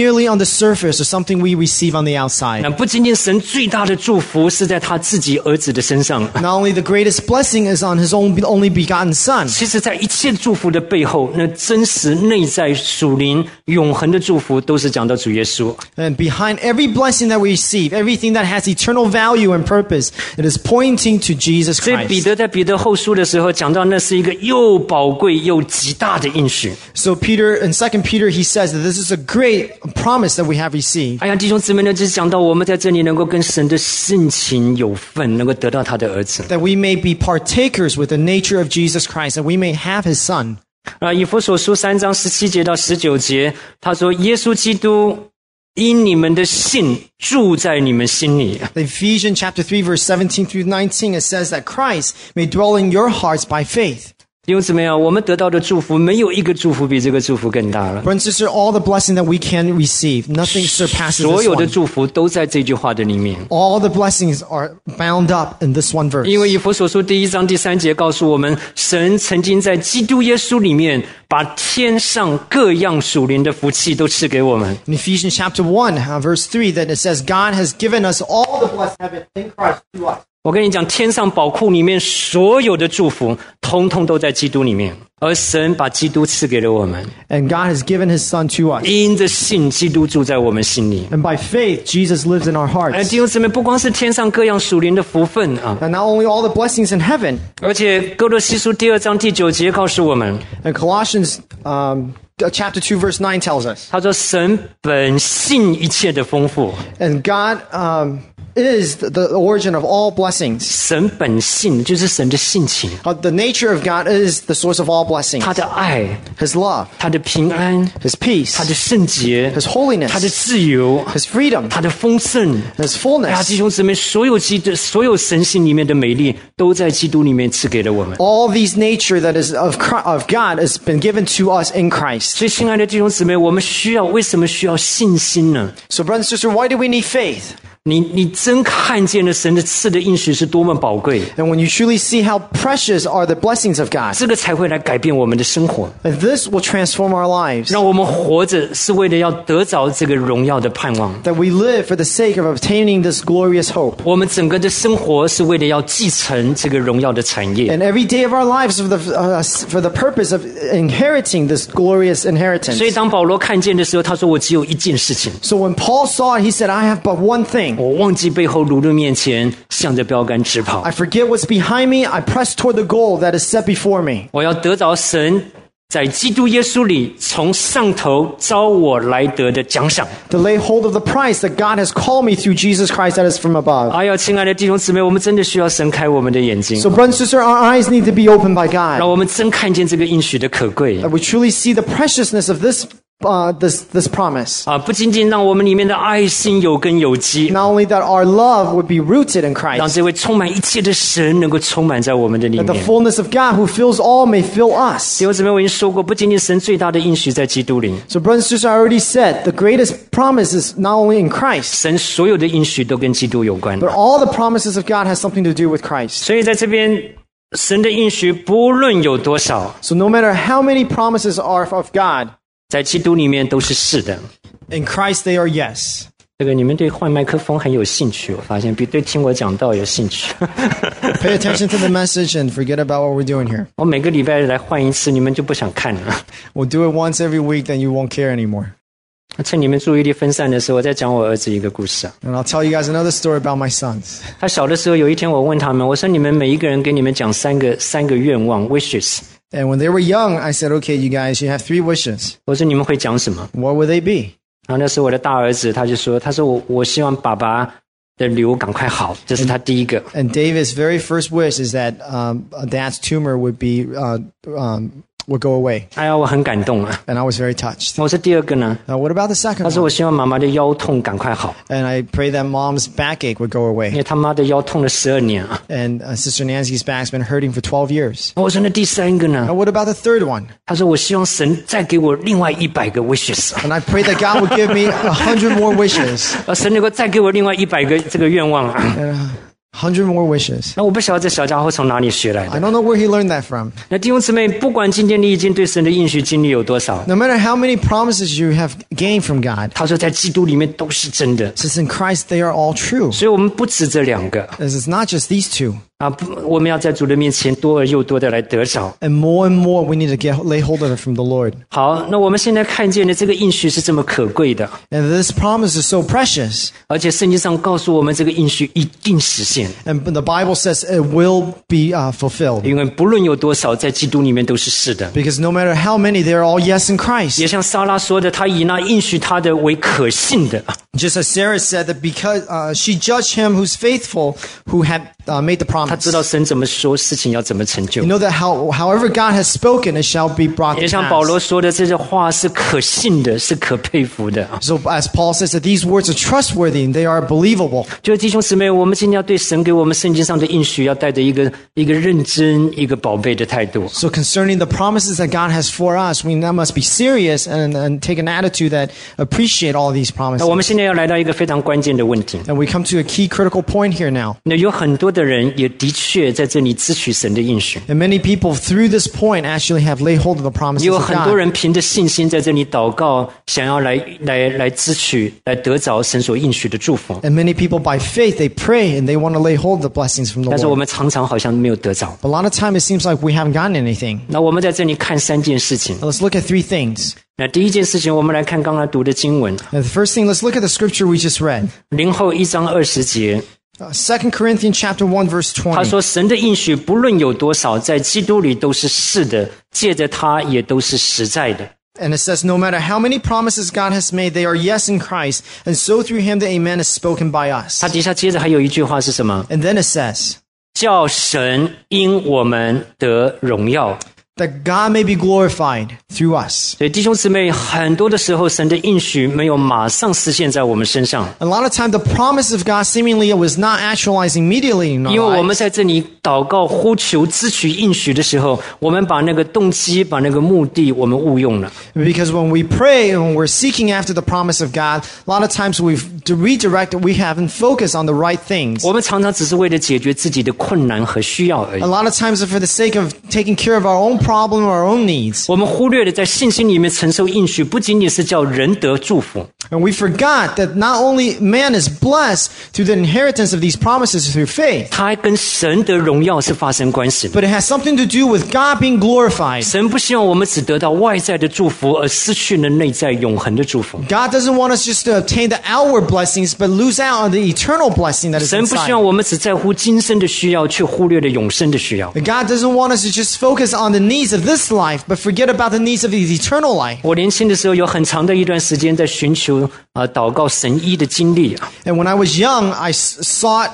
surface or something we receive on the outside. 那不仅仅神最大的祝福是在他自己儿子的身上， Not only the greatest blessing is on his only begotten Son, 其实在一切祝福的背后，那真实内在属灵永恒的祝福都是讲到主耶稣。 and behind every blessing that we receive, everything that has eternal value and purpose, it is pointing to Jesus 所以彼 Christ. 得在彼得后书的时候讲到，那是一个又宝贵又极大的应许。 So in 2 Peter, he says that this is a great promise that we have received. 哎呀，弟兄姊妹呢，就是讲到我们在这里能够跟神的性情有份，能够得到他的儿子。 That we may be partakers with the nature of Jesus Christ, that we may have his Son. 以弗所书3章17节到19节，他说：“耶稣基督因你们的信住在你们心里。” Ephesians chapter 3, verse 17 through 19, it says that Christ may dwell in your hearts by faith. 弟兄姊妹啊，我们得到的祝福，没有一个祝福比这个祝福更大了。 Brothers and sisters, all the blessing that we can receive, nothing surpasses 所 this 有的 one. 祝福都在这句话的里面。 All the blessings are bound up in this one verse. 因为以弗所书1章第3节告诉我们，神曾经在基督耶稣里面，把天上各样属灵的福气都赐给我们。 In Ephesians chapter 1, verse 3, that it says, God has given us all the blessed heaven in Christ to us. 我跟你讲，天上宝库里面所有的祝福，通通都在基督里面，而神把基督赐给了我们。 And God has given his Son to us. 因着信，基督住在我们心里。 And by faith, Jesus lives in our 弟 hearts. 兄姊妹，不光是天上各样属灵的福分啊， And not only all the blessings in heaven, 而且哥罗西书2章第9节告诉我们， and Colossians chapter 2, verse 9 tells us, 他说神本性一切的丰富， and God is the origin of all blessings. 神本性就是神的性情， The nature of God is the source of all blessings. 他的爱， His love, 他的平安， his peace, 他的圣洁， his holiness, 他的自由， his freedom, 他的丰盛。 his 哎呀， fullness. 弟兄姊妹，所有神性里面的美丽，都在基督里面赐给了我们。 All these nature that is of God has been given to us in Christ. 所以，亲爱的弟兄姊妹，我们为什么需要信心呢？ So, brothers and sisters, why do we need faith? 你真看见了神的赐的应许是多么宝贵， And when you truly see how precious are the blessings of God, 这个才会来改变我们的生活， and this will transform our lives. 让我们活着是为了要得着这个荣耀的盼望。 That we live for the sake of obtaining this glorious hope. 我们整个的生活是为了要继承这个荣耀的产业。 And every day of our lives for the purpose of inheriting this glorious 所以 inheritance. 当保罗看见的时候，他说：“我只有一件事情， So when Paul saw it, he said, I have but one thing. 我忘记背后掳掠面前，向着标杆直跑。 I forget what's behind me. I press toward the goal that is set before me. 我要得着神在基督耶稣里从上头招我来得的奖赏。” To lay hold of the prize that God has called me through Jesus Christ that is from above. 哎呀，亲爱的弟兄姊妹，我们真的需要神开我们的眼睛， So, brothers and sisters, our eyes need to be opened by 让 God. 我们真看见这个应许的可贵 That we truly see the preciousness of this promise. 啊！不仅仅让我们里面的爱心有根有基， Not only that our love would be rooted in 让 Christ, 这位充满一切的神能够充满在我们的里 that the 面。 fullness of God who fills all may fill us. 弟兄姊妹，我已经说过，不仅仅神最大的应许在基督里， So, brothers and sisters, I already said the greatest promise is not only in Christ, 神所有的应许都跟基督有关。 but all the promises of God has something to do with Christ. 所以在这边，神的应许不论有多少， So, no matter how many promises are of God, 在基督里面都是是的。 in Christ they are yes. 这个你们对换麦克风很有兴趣，我发现比对听我讲道有兴趣。 Pay attention to the message and forget about what we're doing here. 我每个礼拜来换一次，你们就不想看了。 We'll do it once every week, then you won't care anymore. 趁你们注意力分散的时候，我再讲我儿子一个故事啊。 And I'll tell you guys another story about my sons. 他小的时候，有一天我问他们，我说你们每一个人给你们讲三个愿望 wishes。 And when they were young, I said, okay, you guys, you have 3 wishes. 我说你们会讲什么？ What would they be? 然后那时候我的大儿子他说我希望爸爸的瘤赶快好，这是他第一个。 And David's very first wish is that Dad's tumor would go away. 哎呀，我很感动啊。 And I was very touched. 我说第二个呢？ Now, what about the second 他说 one? 我希望妈妈的腰痛赶快好， And I pray that Mom's backache would go 因 away. 为他妈的腰痛了12年啊。 And Sister Nancy's back's been hurting for 12 years. 我说那第三个呢 Now,？what about the third one? 他说我希望神再给我另外100个 wishes， And I pray that God would give me 100 more wishes. 神能够再给我另外100个这个愿望啊。 100 more wishes. 那我不晓得这小家伙从哪里学来 I 的。 don't know where he learned that from. 那弟兄姊妹，不管今天你已经对神的应许经历有多少， No matter how many promises you have gained from God, 他说在基督里面都是真的。 since in Christ they are all true. 所以我们不止这两个 As it's not just these two. 我们要在主的面前多而又多的来得着。 And more we need to lay hold of it from the Lord. 好，那我们现在看见的这个应许是这么可贵的， And this promise is so precious. 而且圣经上告诉我们，这个应许一定实现， And the Bible says it will be fulfilled. 因为不论有多少，在基督里面都是是的。 Because no matter how many, they're all yes in Christ. 也像撒拉说的，他以那应许他的为可信的。 Just as Sarah said that because she judged him who's faithful, who had made the 他 promise. 知道神怎么说，事情要怎么成就 You。know that however God has spoken, it shall be brought 也 to 像保 pass. 罗说的，这些话是可信的，是可佩服的。 So as Paul says that these words are trustworthy and they are believable. 就是弟兄姊妹，我们今天要对神给我们圣经上的应许，要带着一个认真、一个宝贝的态度。 So concerning the promises that God has for us, we now must be serious and take an attitude that appreciate all these 那 promises. 我们现在要来到一个非常关键的问题。 And we come to a key critical point here now. 那有很多的人也的确在这里支取神的应许， And many people through this point actually have laid hold of the 也 promises 有 of 很多 God. 人凭着信心在这里祷告，想要来支取、来得着神所应许的祝福。 And many people by faith, they pray and they want to lay hold of the blessings from the 但是我 Lord. 们常常好像没有得着。 But a lot of time it seems like we haven't gotten anything. 那我们在这里看三件事情。 Now let's look at three things. 那第一件事情，我们来看刚才读的经文， And the first thing, let's look at the scripture we just read. 林后1章20节， 2 Corinthians chapter 1 verse 他 20. 说：“神的应许不论有多少，在基督里都是是的，借着他也都是实在的。” And it says, no matter how many promises God has made, they are yes in Christ. And so through him the amen is spoken by us. 他底下接着还有一句话是什么？ And then it says, 叫神因我们得荣耀。 that God may be glorified through us. 所以弟兄姊妹，很多的时候，神的应许没有马上实现在我们身上， A lot of time, the promise of God seemingly was not actualized immediately in 因为 our 我们 lives. 在这里祷告、呼求、支取应许的时候，我们把那个动机、把那个目的，我们误用了。 Because when we pray and when we're seeking after the promise of God, a lot of times we've redirected, we haven't focused on the right things. 我们常常只是为了解决自己的困难和需要而已 A。lot of times for the sake of taking care of our own problem or our own needs. 我们忽略了在信心里面承受应许，不仅仅是叫人得祝福， And we forgot that not only man is blessed through the inheritance of these promises through faith, 它还跟神的荣耀是发生关系的。 but it has something to do with God being glorified. 神不希望我们只得到外在的祝福，而失去了内在永恒的祝福。 God doesn't want us just to obtain the outward blessings, but lose out on the eternal blessing that is 神不希 inside. 望我们只在乎今生的需要，却忽略了永生的需要。 God doesn't want us to just focus on the needs of this life, but forget about the needs of His eternal life. 我年轻的时候有很长的一段时间在寻求祷告神医的经历。 And when I was young, I sought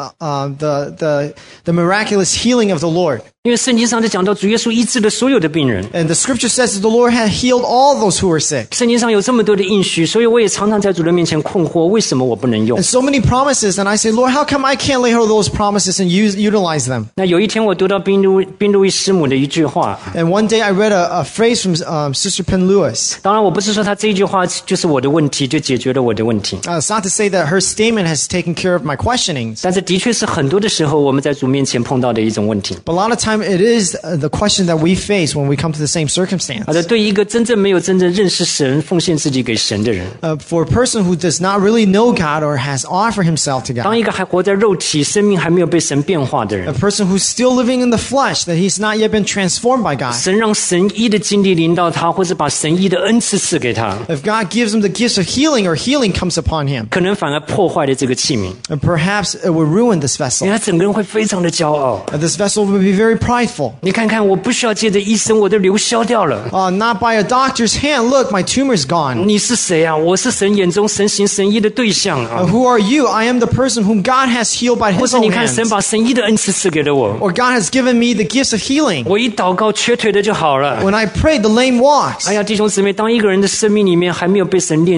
the miraculous healing of the Lord. 因为圣经上就讲到主耶稣医治了所有的病人， And the scripture says that the Lord had healed all those who were sick. 圣经上有这么多的应许，所以我也常常在主的面前困惑，为什么我不能用 And？so many promises, and I say, Lord, how come I can't lay hold of those promises and utilize them? 那有一天我读到宾路易师母的一句话， And one day I read a phrase from Sister Penn Lewis. 当然我不是说她这一句话就是我的问题，就解决了我的问题， It's not to say that her statement has taken care of my questionings, 但是的确是很多的时候我们在主面前碰到的一种问题。 but a lot of time it is the question that we face when we come to the same circumstance. 对一个真正没有真正认识神、奉献自己给神的人， For a person who does not really know God or has offered himself to 当 God, 一个还活在肉体、生命还没有被神变化的 a 人， person who's still living in the flesh, that he's not yet been transformed by God. 神让神医的经历临到他，或者把神医的恩赐赐给他， If God gives him the gifts of healing or healing comes upon him, 可能反而破坏了这个器皿， and perhaps it will ruin this 因 vessel. 为他整个人会非常的骄傲。 And this vessel will be very prideful. 你看看，我不需要借着医生，我的瘤消掉了。 Not by a doctor's hand. Look, my tumor's gone. 你是谁啊？我是神眼中神行神医的对象啊！ Who are you? I am the person whom God has healed by 或 His 是你 own 看，神 hands. 把神医的恩赐赐给了我， Or God has given me the gifts of healing. 我一祷告瘸腿的就好了。 When I pray, the lame walks. 哎呀，弟兄姊妹，当一个人的生命里面还没有被神炼净的时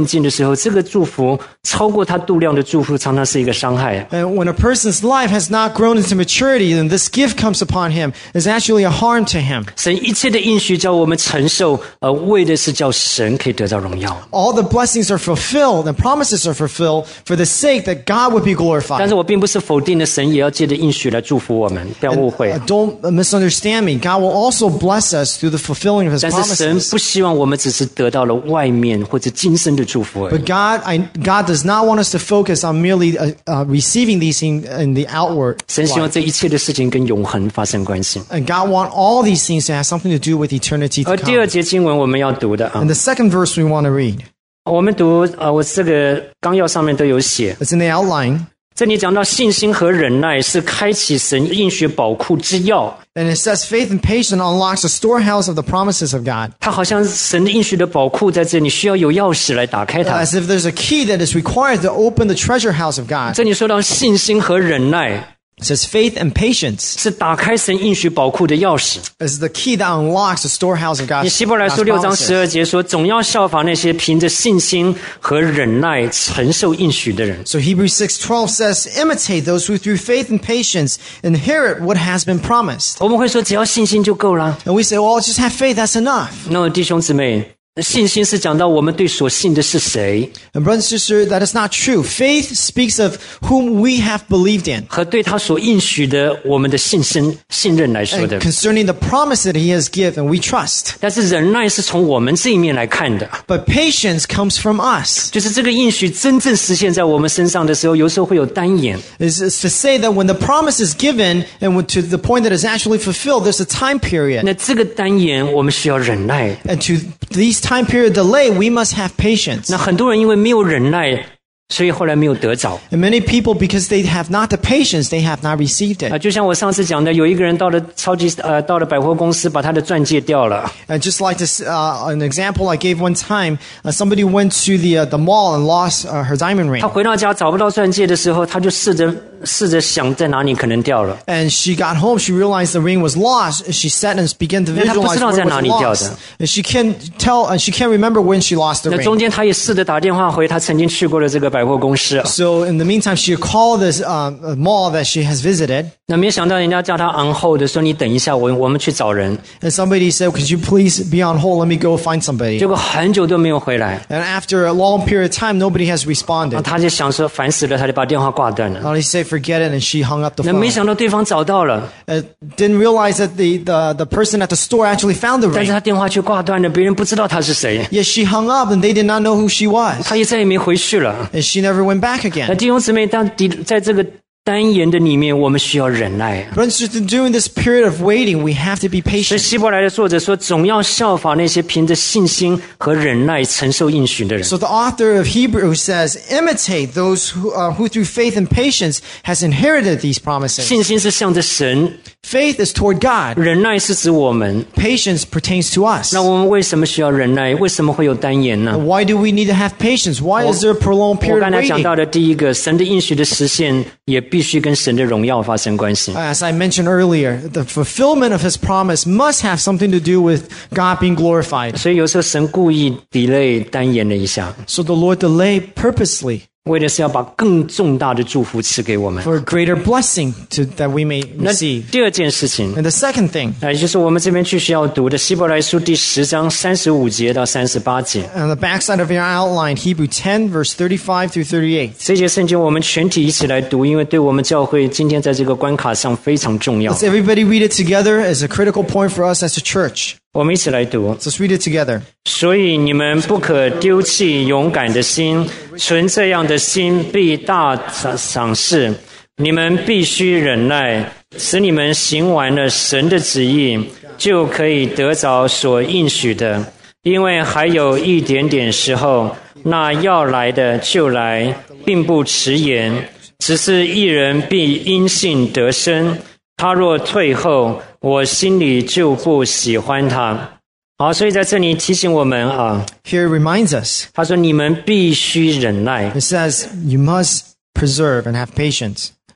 候，这个祝福超过他度量的祝福，常常是一个伤害。 And when a person's life has not grown into maturity, then this gift comes upon him is actually a harm to him. 神一切的应许叫我们承受，为的是叫神可以得到荣耀。 All the blessings are fulfilled and promises are fulfilled for the sake that God would be 但 glorified. 是我并不是否定的，神也要借着应许来祝福我们，不要误会。 Don't misunderstand me. God will also bless us through the fulfilling of His 但是神 promises. 不希望我们只是得到了外面或者今生的祝福而已。 But God does not want us to focus on merely receiving these things in the outward 神希望 life. 这一切的事情跟永恒发生关系。 And God wants all these things to have something to do with eternity to 而第二 come. 节经文我们要读的 And the second verse we want to read. 我们读我这个纲要上面都有写。 It's in the outline. 这里讲到信心和忍耐是开启神应许宝库之钥， And it says faith and patience unlocks the storehouse of the promises of God. 它好像神的应许的宝库在这里，需要有钥匙来打开它。 As if there's a key that is required to open the treasure house of God. 这里说到信心和忍耐 It says faith and patience 是打开神应许宝库的钥匙。 is the key that unlocks the storehouse of 你 God's 希伯来书6章 promises. 12节说，总要效法那些凭着信心和忍耐承受应许的人。 So Hebrews 6:12 says, imitate those who through faith and patience inherit what has been promised. 我们会说，只要信心就够了。 And we say, well, just have faith, that's enough. 那弟兄姊妹，信心是讲到我们对所信的是谁， And brother and sister, that is not true. Faith speaks of whom we have believed in. 和对他所应许的我们的信任来说 And 的。 concerning the promise that he has given, we trust. 但是忍耐是从我们这一面来看的， But patience comes from us. 就是这个应许真正实现在我们身上的时候，有时候会有单眼。 Is to say that when the promise is given and to the point that it's actually fulfilled, there's a time period. 那这个单眼我们需要忍耐。 And to these time period delay, we must have patience. 那很多人因为没有忍耐，所以后来没有得着。 And many people, because they have not the patience, they have not received it. 就像我上次讲的，有一个人到了到了百货公司，把他的钻戒掉了。 And just like this, an example I gave one time, somebody went to the mall and lost her diamond ring. 他回到家找不到钻戒的时候，他就试着想在哪里可能掉了。 And she got home, she realized the ring was lost. She sat and began to 因为她不知 visualize 道 where 在 it 哪 was 里掉的。 lost. And she can't tell, she can't remember when she lost the 那中 ring. 间他也试着打电话回他曾经去过的这个百货公司。 So in the meantime, she called this mall that she has visited. 那没想到人家叫他 on hold 的说你等一下，我们去找人。 And somebody said, could you please be on hold? Let me go find somebody. 结果很久都没有回来， And after a long period of time, nobody has 然后 responded. 他就想说烦死了，他就把电话挂断了。 And he said, forget it, and she hung up the 那 phone. 没想到对方找到了， Didn't realize that the person at the store actually found the 但是 ring. 他电话却挂断了，别人不知道他是谁， Yet she hung up, and they did not know who she was. 他也再也没回去了。 And she never went back 那 again. 弟兄姊妹，在这个单言的里面，我们需要忍耐。 Brothers and sisters, during this period of waiting, we have to be 所以 patient. 希伯来的作者说，总要效法那些凭着信心和忍耐承受应许的人。 So the author of Hebrews says, imitate those who through faith and patience has inherited these promises. 信心是向着神， Faith is toward God. 忍耐是指我们。 Patience pertains to us. 那我们为什么需要忍耐？为什么会有单言呢？ Why do we need to have patience? Why is there a prolonged 我 period 刚 of 才讲 waiting? 到的第一个，神的应许的实现也必须跟神的荣耀发生关系。 As I mentioned earlier, the fulfillment of his promise must have something to do with God being glorified. 所以有时候神故意 delay 单言了一下， So the Lord delayed purposely 为的是要把更重大的祝福赐给我们。 for a greater blessing that we may 那 receive. 第二件事情， And the second thing, 也就是我们这边继续要读的希伯来书第10章35节到38节。 on the backside of your outline, Hebrew 10, verse 35 through 38. 这节圣经我们全体一起来读，因为对我们教会今天在这个关卡上非常重要。 Let's everybody read it together as a critical point for us as a church. 我们一起来读。 Let's read it together. 所以你们不可丢弃勇敢的心，存这样的心必大赏识。你们必须忍耐，使你们行完了神的旨意，就可以得着所应许的。因为还有一点点时候，那要来的就来，并不迟延。只是一人必因信得生，他若退后，我心里就不喜欢他。好，所以在这里提醒我们啊， Here it reminds us. 他说你们必须忍耐。 It says, you must preserve and have patience.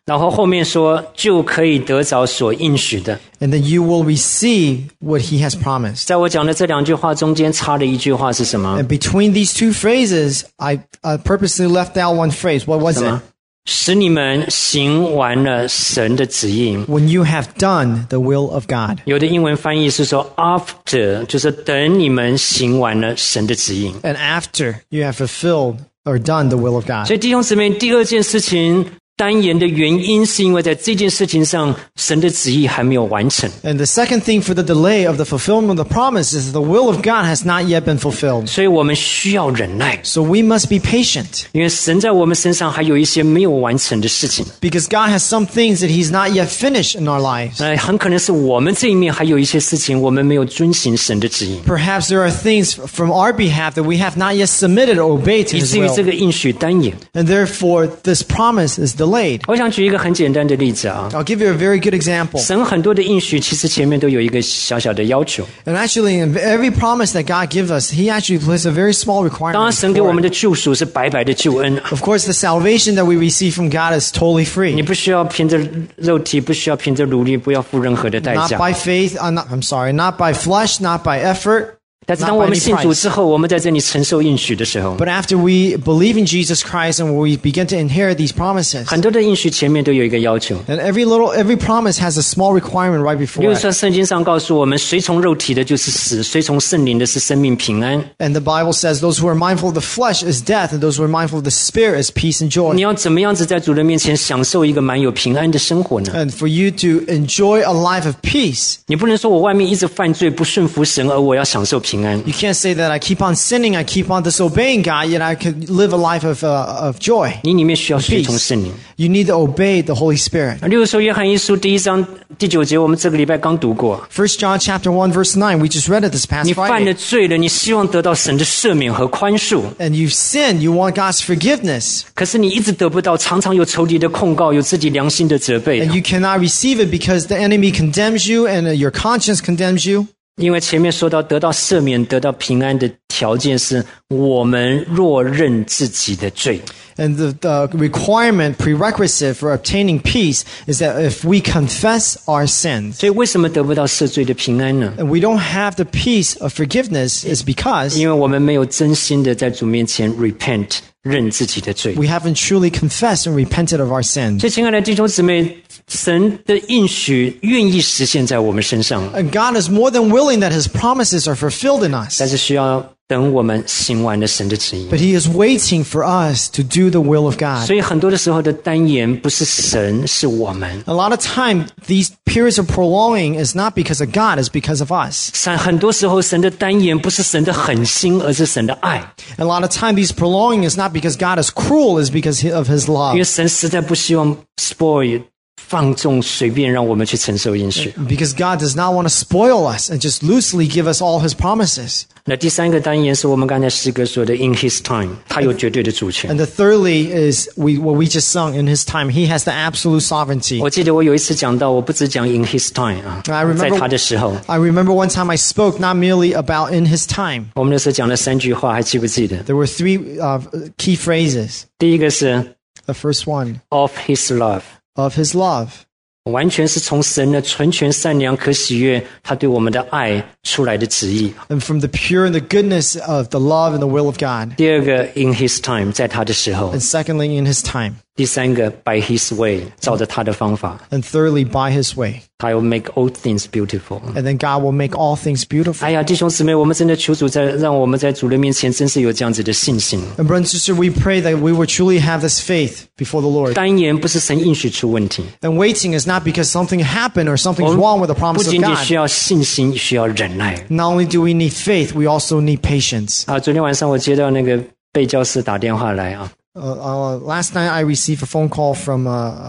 然后后面说就可以得着所应许的。 and then you will receive what he has promised. 在我讲的这两句话中间插了一句话是什么？ And between these two phrases, I purposely left out one phrase. What was 什 it? 么？使你们行完了神的旨意。 When you have done the will of God. 有的英文翻译是说 after， 就是等你们行完了神的旨意。 And after you have fulfilled or done the will of God. 所以弟兄姊妹，第二件事情单言的原因是因为在这件事情上神的旨意还没有完成。 And the second thing for the delay of the fulfillment of the promise is the will of God has not yet been fulfilled. 所以我们需要忍耐， So we must be patient 因为神在我们身上还有一些没有完成的事情。 because God has some things that he's not yet finished in our lives. 很可能是我们这一面还有一些事情我们没有遵行神的旨意， Perhaps there are things from our behalf that we have not yet submitted or obeyed to 以 his 至于这 will. 个应许单言。 And therefore, this promise is delayed. 我想举一个很简单的例子啊， I'll give you a very good example. 神很多的应许其实前面都有一个小小的要求。 And actually, in every promise that God gives us, he actually places a very small 当然 requirement. 神给我 for 们 it. 的救赎是白白的救恩， Of course, the salvation that we receive from God is totally 你 free. 不需要凭着肉体，不需要凭着努力，不要付任何的代 Not 价。 by faith, not by flesh, not by effort. 但是 not 当我 by 们 any 信主 price. 之后，我们在这里承受应许的时候， But after we believe in Jesus Christ and we begin to inherit these promises, 很多的应许前面都有一个要求。 and every promise has a small requirement right 比 before 如 it. 说，圣经上告诉我们，随从肉体的就是死，随从圣灵的是生命平安。 And the Bible says those who are mindful of the flesh is death, and those who are mindful of the spirit is peace and 你 joy. 要怎么样子在主的面前享受一个满有平安的生活呢？ And for you to enjoy a life of peace, 你不能说我外面一直犯罪，不顺服神，而我要享受平安。 you can't say that I keep on sinning, I keep on disobeying God, yet I could live a life of joy. 你里面需要随从圣灵。 You need to obey the Holy Spirit. 例如说，约翰一书第1章第9节，我们这个礼拜刚读过。 1 John chapter 1 verse 9, we just read it this past 你犯了 Friday. 罪了，你希望得到神的赦免和宽恕， And you've sinned, you want God's forgiveness, 可是你一直得不到，常常有仇敌的控告，有自己良心的责备。 and you cannot receive it because the enemy condemns you and your conscience condemns you. 因为前面说到得到赦免、得到平安的条件是我们若认自己的罪。 And the requirement, prerequisite for obtaining peace is that if we confess our sins, 所以为什么得不到赦罪的平安呢？ and we don't have the peace of forgiveness, is because 因为我们没有真心的在主面前 repent 认自己的罪。 we haven't truly confessed and repented of our sins. 所以，亲爱的弟兄姊妹，神的应许愿意实现在我们身上， And God is more than willing that his promises are fulfilled in us. 但是需要等我们行完了神的旨意。 But he is waiting for us to do the will of God. 所以很多的时候的单言不是神，是我们。 A lot of time, these periods of prolonging is not because of God, it's because of us. 很多时候神的单言不是神的狠心，而是神的爱。 And a lot of time, these prolonging is not because God is cruel, it's because of his 因 love. 为神实在不希望 spoil 放纵随便让我们去承受应许。 Because God does not want to spoil us and just loosely give us all his promises. 那第三个单言是我们刚才诗歌说的 in his time， 他有绝对的主权。 And the thirdly is what we just sung, in his time. He has the absolute sovereignty. 我记得我有一次讲到，我不只讲 in his time 啊， I remember- 在他的时候， I remember one time I spoke not merely about in his time. 我们那时候讲了3句话，还记不记得？ There were three key phrases. 第一个是 The first one, of his love， of his love. 完全是从神的纯全、善良、可喜悦，他对我们的爱出来的旨意。 And from the pure and the goodness of the love and the will of God. 第二个 in his time， 在他的时候。 And secondly, in his time. 第三个 by his way， 照着他的方法， And thirdly, by his way. 他要 make all things beautiful。 And then God will make all things beautiful. 哎呀，弟兄姊妹，我们真的求主让我们在主的面前真是有这样子的信心。 And brother and sister, we pray that we will truly have this faith before the Lord. 单言不是神应许出问题， And waiting is not because something happened or 我 something's 们 wrong with the 不 promise of 仅仅需 God. 要信心，需要忍耐。 Not only do we need faith, we also need patience. 啊，昨天晚上我接到那个被教师打电话来啊， Last night I received a phone call from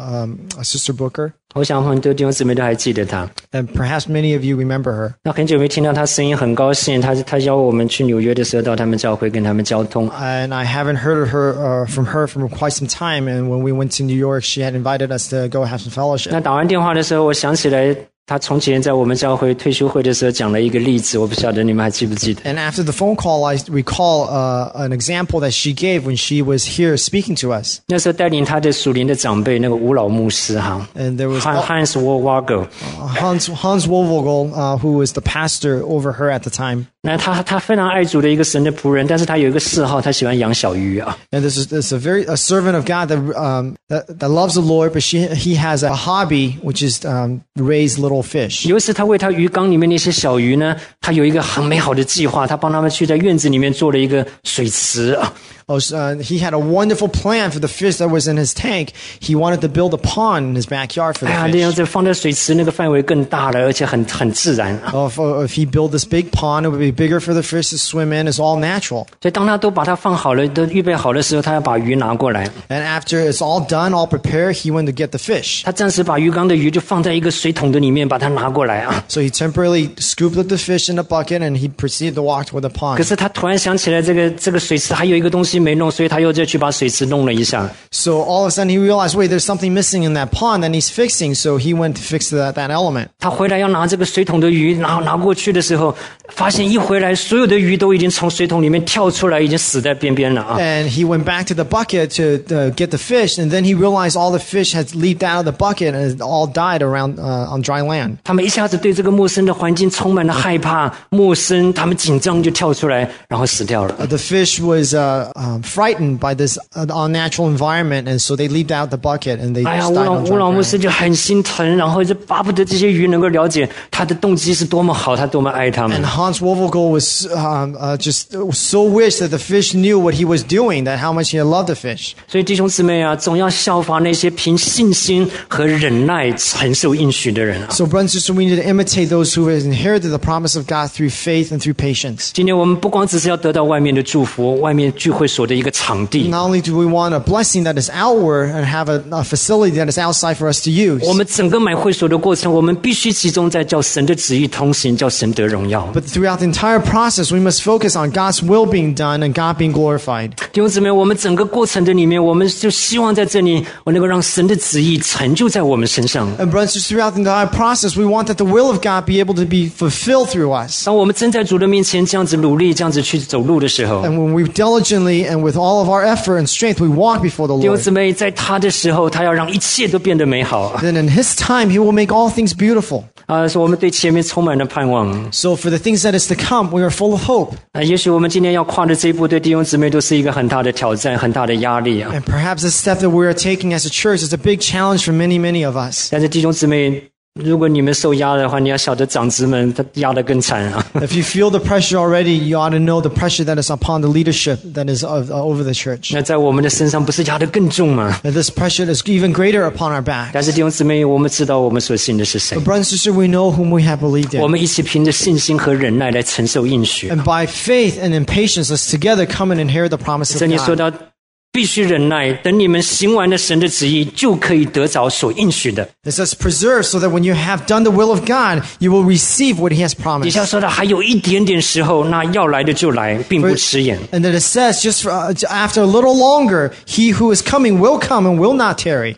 Sister Booker. 我想很多弟兄姊妹都还记得他。 And perhaps many of you remember her. 那很久没听到他声音，很高兴。他邀我们去纽约的时候，到他们教会跟他们交通。 And I haven't heard of her from her for quite some time. And when we went to New York, she had invited us to go have some fellowship. 那打完电话的时候，我想起来他从前在我们教会退休会的时候讲了一个例子，我不晓得你们还记不记得。 And after the phone call, I recall an example that she gave when she was here speaking to us. 那时候带领他的属灵的长辈，那个吴老牧师哈 And there was ，Hans Wohlwagel。 Hans Wohlvogel, who was the pastor over her at the time. 那他非常爱主的一个神的仆人，但是他有一个嗜好，他喜欢养小鱼啊。 And this is a servant of God that loves the Lord, but he has a hobby which is raise little fish. 有一次他为他鱼缸里面那些小鱼呢，他有一个很美好的计划，他帮他们去在院子里面做了一个水池啊。 He had a wonderful plan for the fish that was in his tank. He wanted to build a pond in his backyard for 哎呀， the 这样 fish. 子放在水池那个范围更大了，而且很自然啊。 If he built this big pond, it would be bigger for the fish to swim in. It's all natural. 所以当他都把它放好了，都预备好的时候，他要把鱼拿过来。 And after it's all done, all prepared, he went to get the fish. 他暂时把鱼缸的鱼就放在一个水桶的里面，把它拿过来啊。 So he temporarily scooped up the fish in a bucket and he proceeded to walk toward the 可 pond. 是他突然想起来，这个水池还有一个东西没弄，所以他又再去把水池弄了一下。 So all of a sudden he realized, wait, there's something missing in that pond that he's fixing. So he went to fix that element. 他回来要拿这个水桶的鱼拿过去的时候，发现一回来，所有的鱼都已经从水桶里面跳出来，已经死在边边了啊。 And he went back to the bucket to get the fish. And then he realized all the fish had leaped out of the bucket and it all died around on dry land. 他们一下子对这个陌生的环境充满了害怕、陌生，他们紧张就跳出来，然后死掉了。 The fish was frightened by this unnatural environment, and so they leaped out the bucket and they 哎呀， just died on 吴 dry 老牧 ground. 师就很心疼，然后就巴不得这些鱼能够了解他的动机是多么好，他多么爱他们 And。Hans Wovelgel was just so wished that the fish knew what he was doing, that how much he loved the fish. 所以弟兄姊妹啊，总要效法那些凭信心和忍耐承受应许的人啊。 So, brothers and sisters, we need to imitate those who have inherited the promise of God through faith and through patience. 今天我们不光只是要得到外面的祝福，外面聚会所的一个场地， Not only do we want a blessing that is outward and have a facility that is outside for us to use, 我们整个买会所的过程，我们必须集中在叫神的旨意通行，叫神得荣耀。 but throughout the entire process, we must focus on God's will being done and God being glorified. 弟兄姊妹，我们整个过程的里面，我们就希望在这里，我能够让神的旨意成就在我们身上。 And brothers and sisters, throughout the entire process, we want that the will of God be able to be fulfilled through us. 当我们真在主的面前这样子努力，这样子去走路的时候， And when we diligently and with all of our effort and strength, we walk before the 弟兄 Lord, 姊妹，在他的时候，他要让一切都变得美好 then in His time, He will make all things beautiful. 啊！所以我们对前面充满了盼望。 So for the things that is to come, we are full of hope. 也许我们今天要跨的这一步，对弟兄姊妹都是一个很大的挑战，很大的压力啊！ And perhaps the step that we are taking as a church is a big challenge for many, many of us. 但是弟兄姊妹，如果你们受压的话，你要晓得长子们他压得更惨啊！ If you feel the pressure already, you ought to know the pressure that is upon the leadership that is over the church. 那在我们的身上不是压得更重吗？ And this pressure is even greater upon our back. 但是弟兄姊妹，我们知道我们所信的是谁 But，brothers and sisters, we know whom we have believed 我 in. 们一起凭着信心和忍耐来承受应许。 And by faith and in patience, let's together come and inherit the promise 这 of 里说 God. 到必须忍耐，等你们行完了神的旨意，就可以得着所应许的。 It says preserve so that when you have done the will of God, you will receive what He has 底 promised. 下说的还有一点点时候，那要来的就来，并不迟延。 And then it says, just after a little longer, He who is coming will come and will not tarry.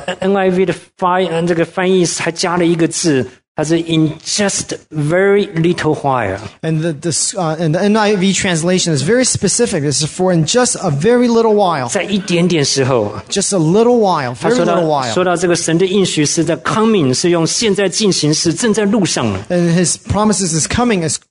NIV 的这个翻译还加了一个字，它是 in just very little while。 And and the NIV translation is very specific. This is for in just a very little while. 在一点点时候， Just a little while, 他 very 说 little 到 while. 这个神的应许是在 coming， 是用现在进行时，正在路上了。 And His promises is coming as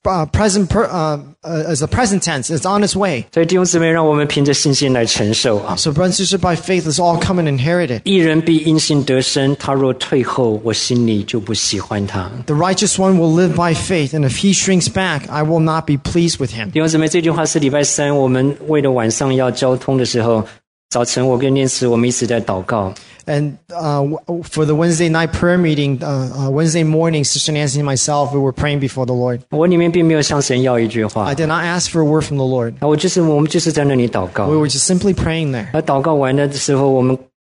as a present tense. It's on its way. 所以弟兄姊妹，让我们凭着信心来承受啊！ So brothers and sisters, by faith, let's all come and inherit it. 一人必因信得生，他若退后，我心里就不喜欢他。 The righteous one will live by faith, and if he shrinks back, I will not be pleased with him. 弟兄姊妹，这句话是礼拜三我们为了晚上要交通的时候，早晨我跟念慈我们一直在祷告。 And for the Wednesday night prayer meeting, Wednesday morning, Sister Nancy and myself, we were praying before the Lord. 我里面并没有向神要一句话 I，did not ask for a word from the Lord. 我们就是在那里祷告 We。were just simply praying there. 而祷告完的时候，我们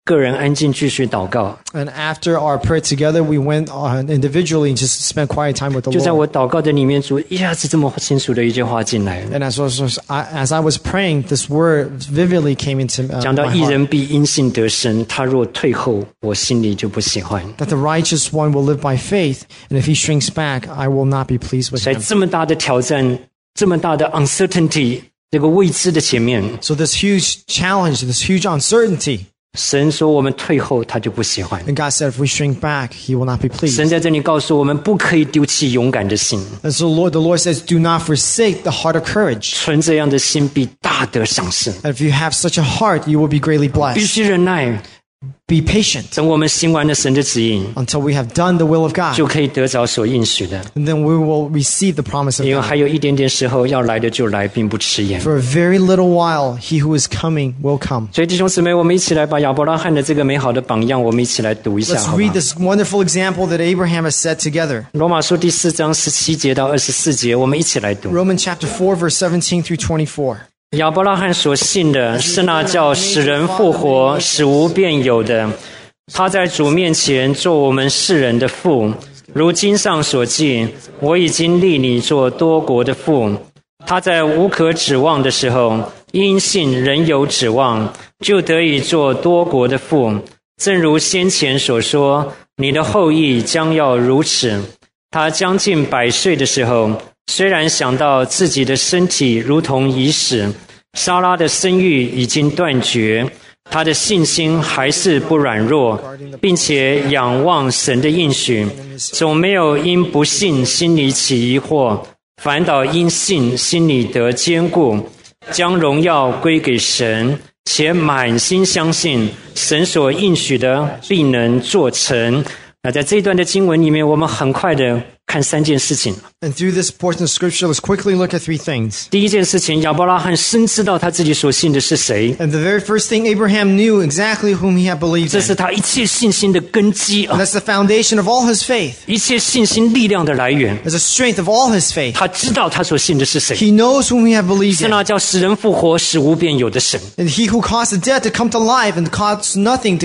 个人安静继续祷告。 And after our prayer together, we went individually and just spent quiet time with the 就在 Lord. 我祷告的里面，主一下子这么清楚的一句话进来， And as I was praying, this word vividly came into 讲到 my 义 heart. 人必因信得生，他若退后，我心里就不喜欢。 That the righteous one will live by faith, and if he shrinks back, I will not be pleased with 在 him. 这么大的挑战，这么大的 uncertainty 这个未知的前面， So this huge challenge, this huge uncertainty, 神说我们退后，他就不喜欢。 and God said if we shrink back, he will not be 神 pleased. 在这里告诉我们，不可以丢弃勇敢的心， And so the Lord says, do not forsake the heart of courage. 存这样的心必大得赏赐。 And if you have such a heart, you will be greatly 必 blessed. 须忍耐， Be patient 等我们行完了神的指引， until we have done the will of 就 God. 可以得着所应许的。 And then we will receive the promise of 因为 God. 还有一点点时候要来的就来，并不迟延。 For a very little while, he who is coming will come. 所以弟兄姊妹，我们一起来把亚伯拉罕的这个美好的榜样，我们一起来读一下， Let's 好吗 read？ this wonderful example that Abraham has set together. 罗马书第4章17节到24节，我们一起来读。 Romans chapter 4, verse 17 through 24. 亚伯拉罕所信的是那叫使人复活、使无变有的。他在主面前做我们世人的父，如经上所记：“我已经立你做多国的父。”他在无可指望的时候，因信仍有指望，就得以做多国的父。正如先前所说，你的后裔将要如此。他将近100岁的时候，虽然想到自己的身体如同已死，撒拉的生育已经断绝，他的信心还是不软弱，并且仰望神的应许，总没有因不信心里起疑惑，反倒因信心里得坚固，将荣耀归给神，且满心相信神所应许的必能做成。那在这一段的经文里面，我们很快的看3件事情。 And through this portion of scripture, let's quickly look at 3 things. 第一件事情，亚伯拉罕深知道他自己所信的是谁， And the very first thing, Abraham knew exactly whom he had believed 这是 in. 他一切信心的根基 And 啊， that's the foundation of all his faith. 一切信心力量的来源。 It's the strength of all his faith. 他知道他所信的是谁， He knows whom he had believed 是 in. 那叫使人复活、使无变有的神。 And he who caused the dead to come to life and caused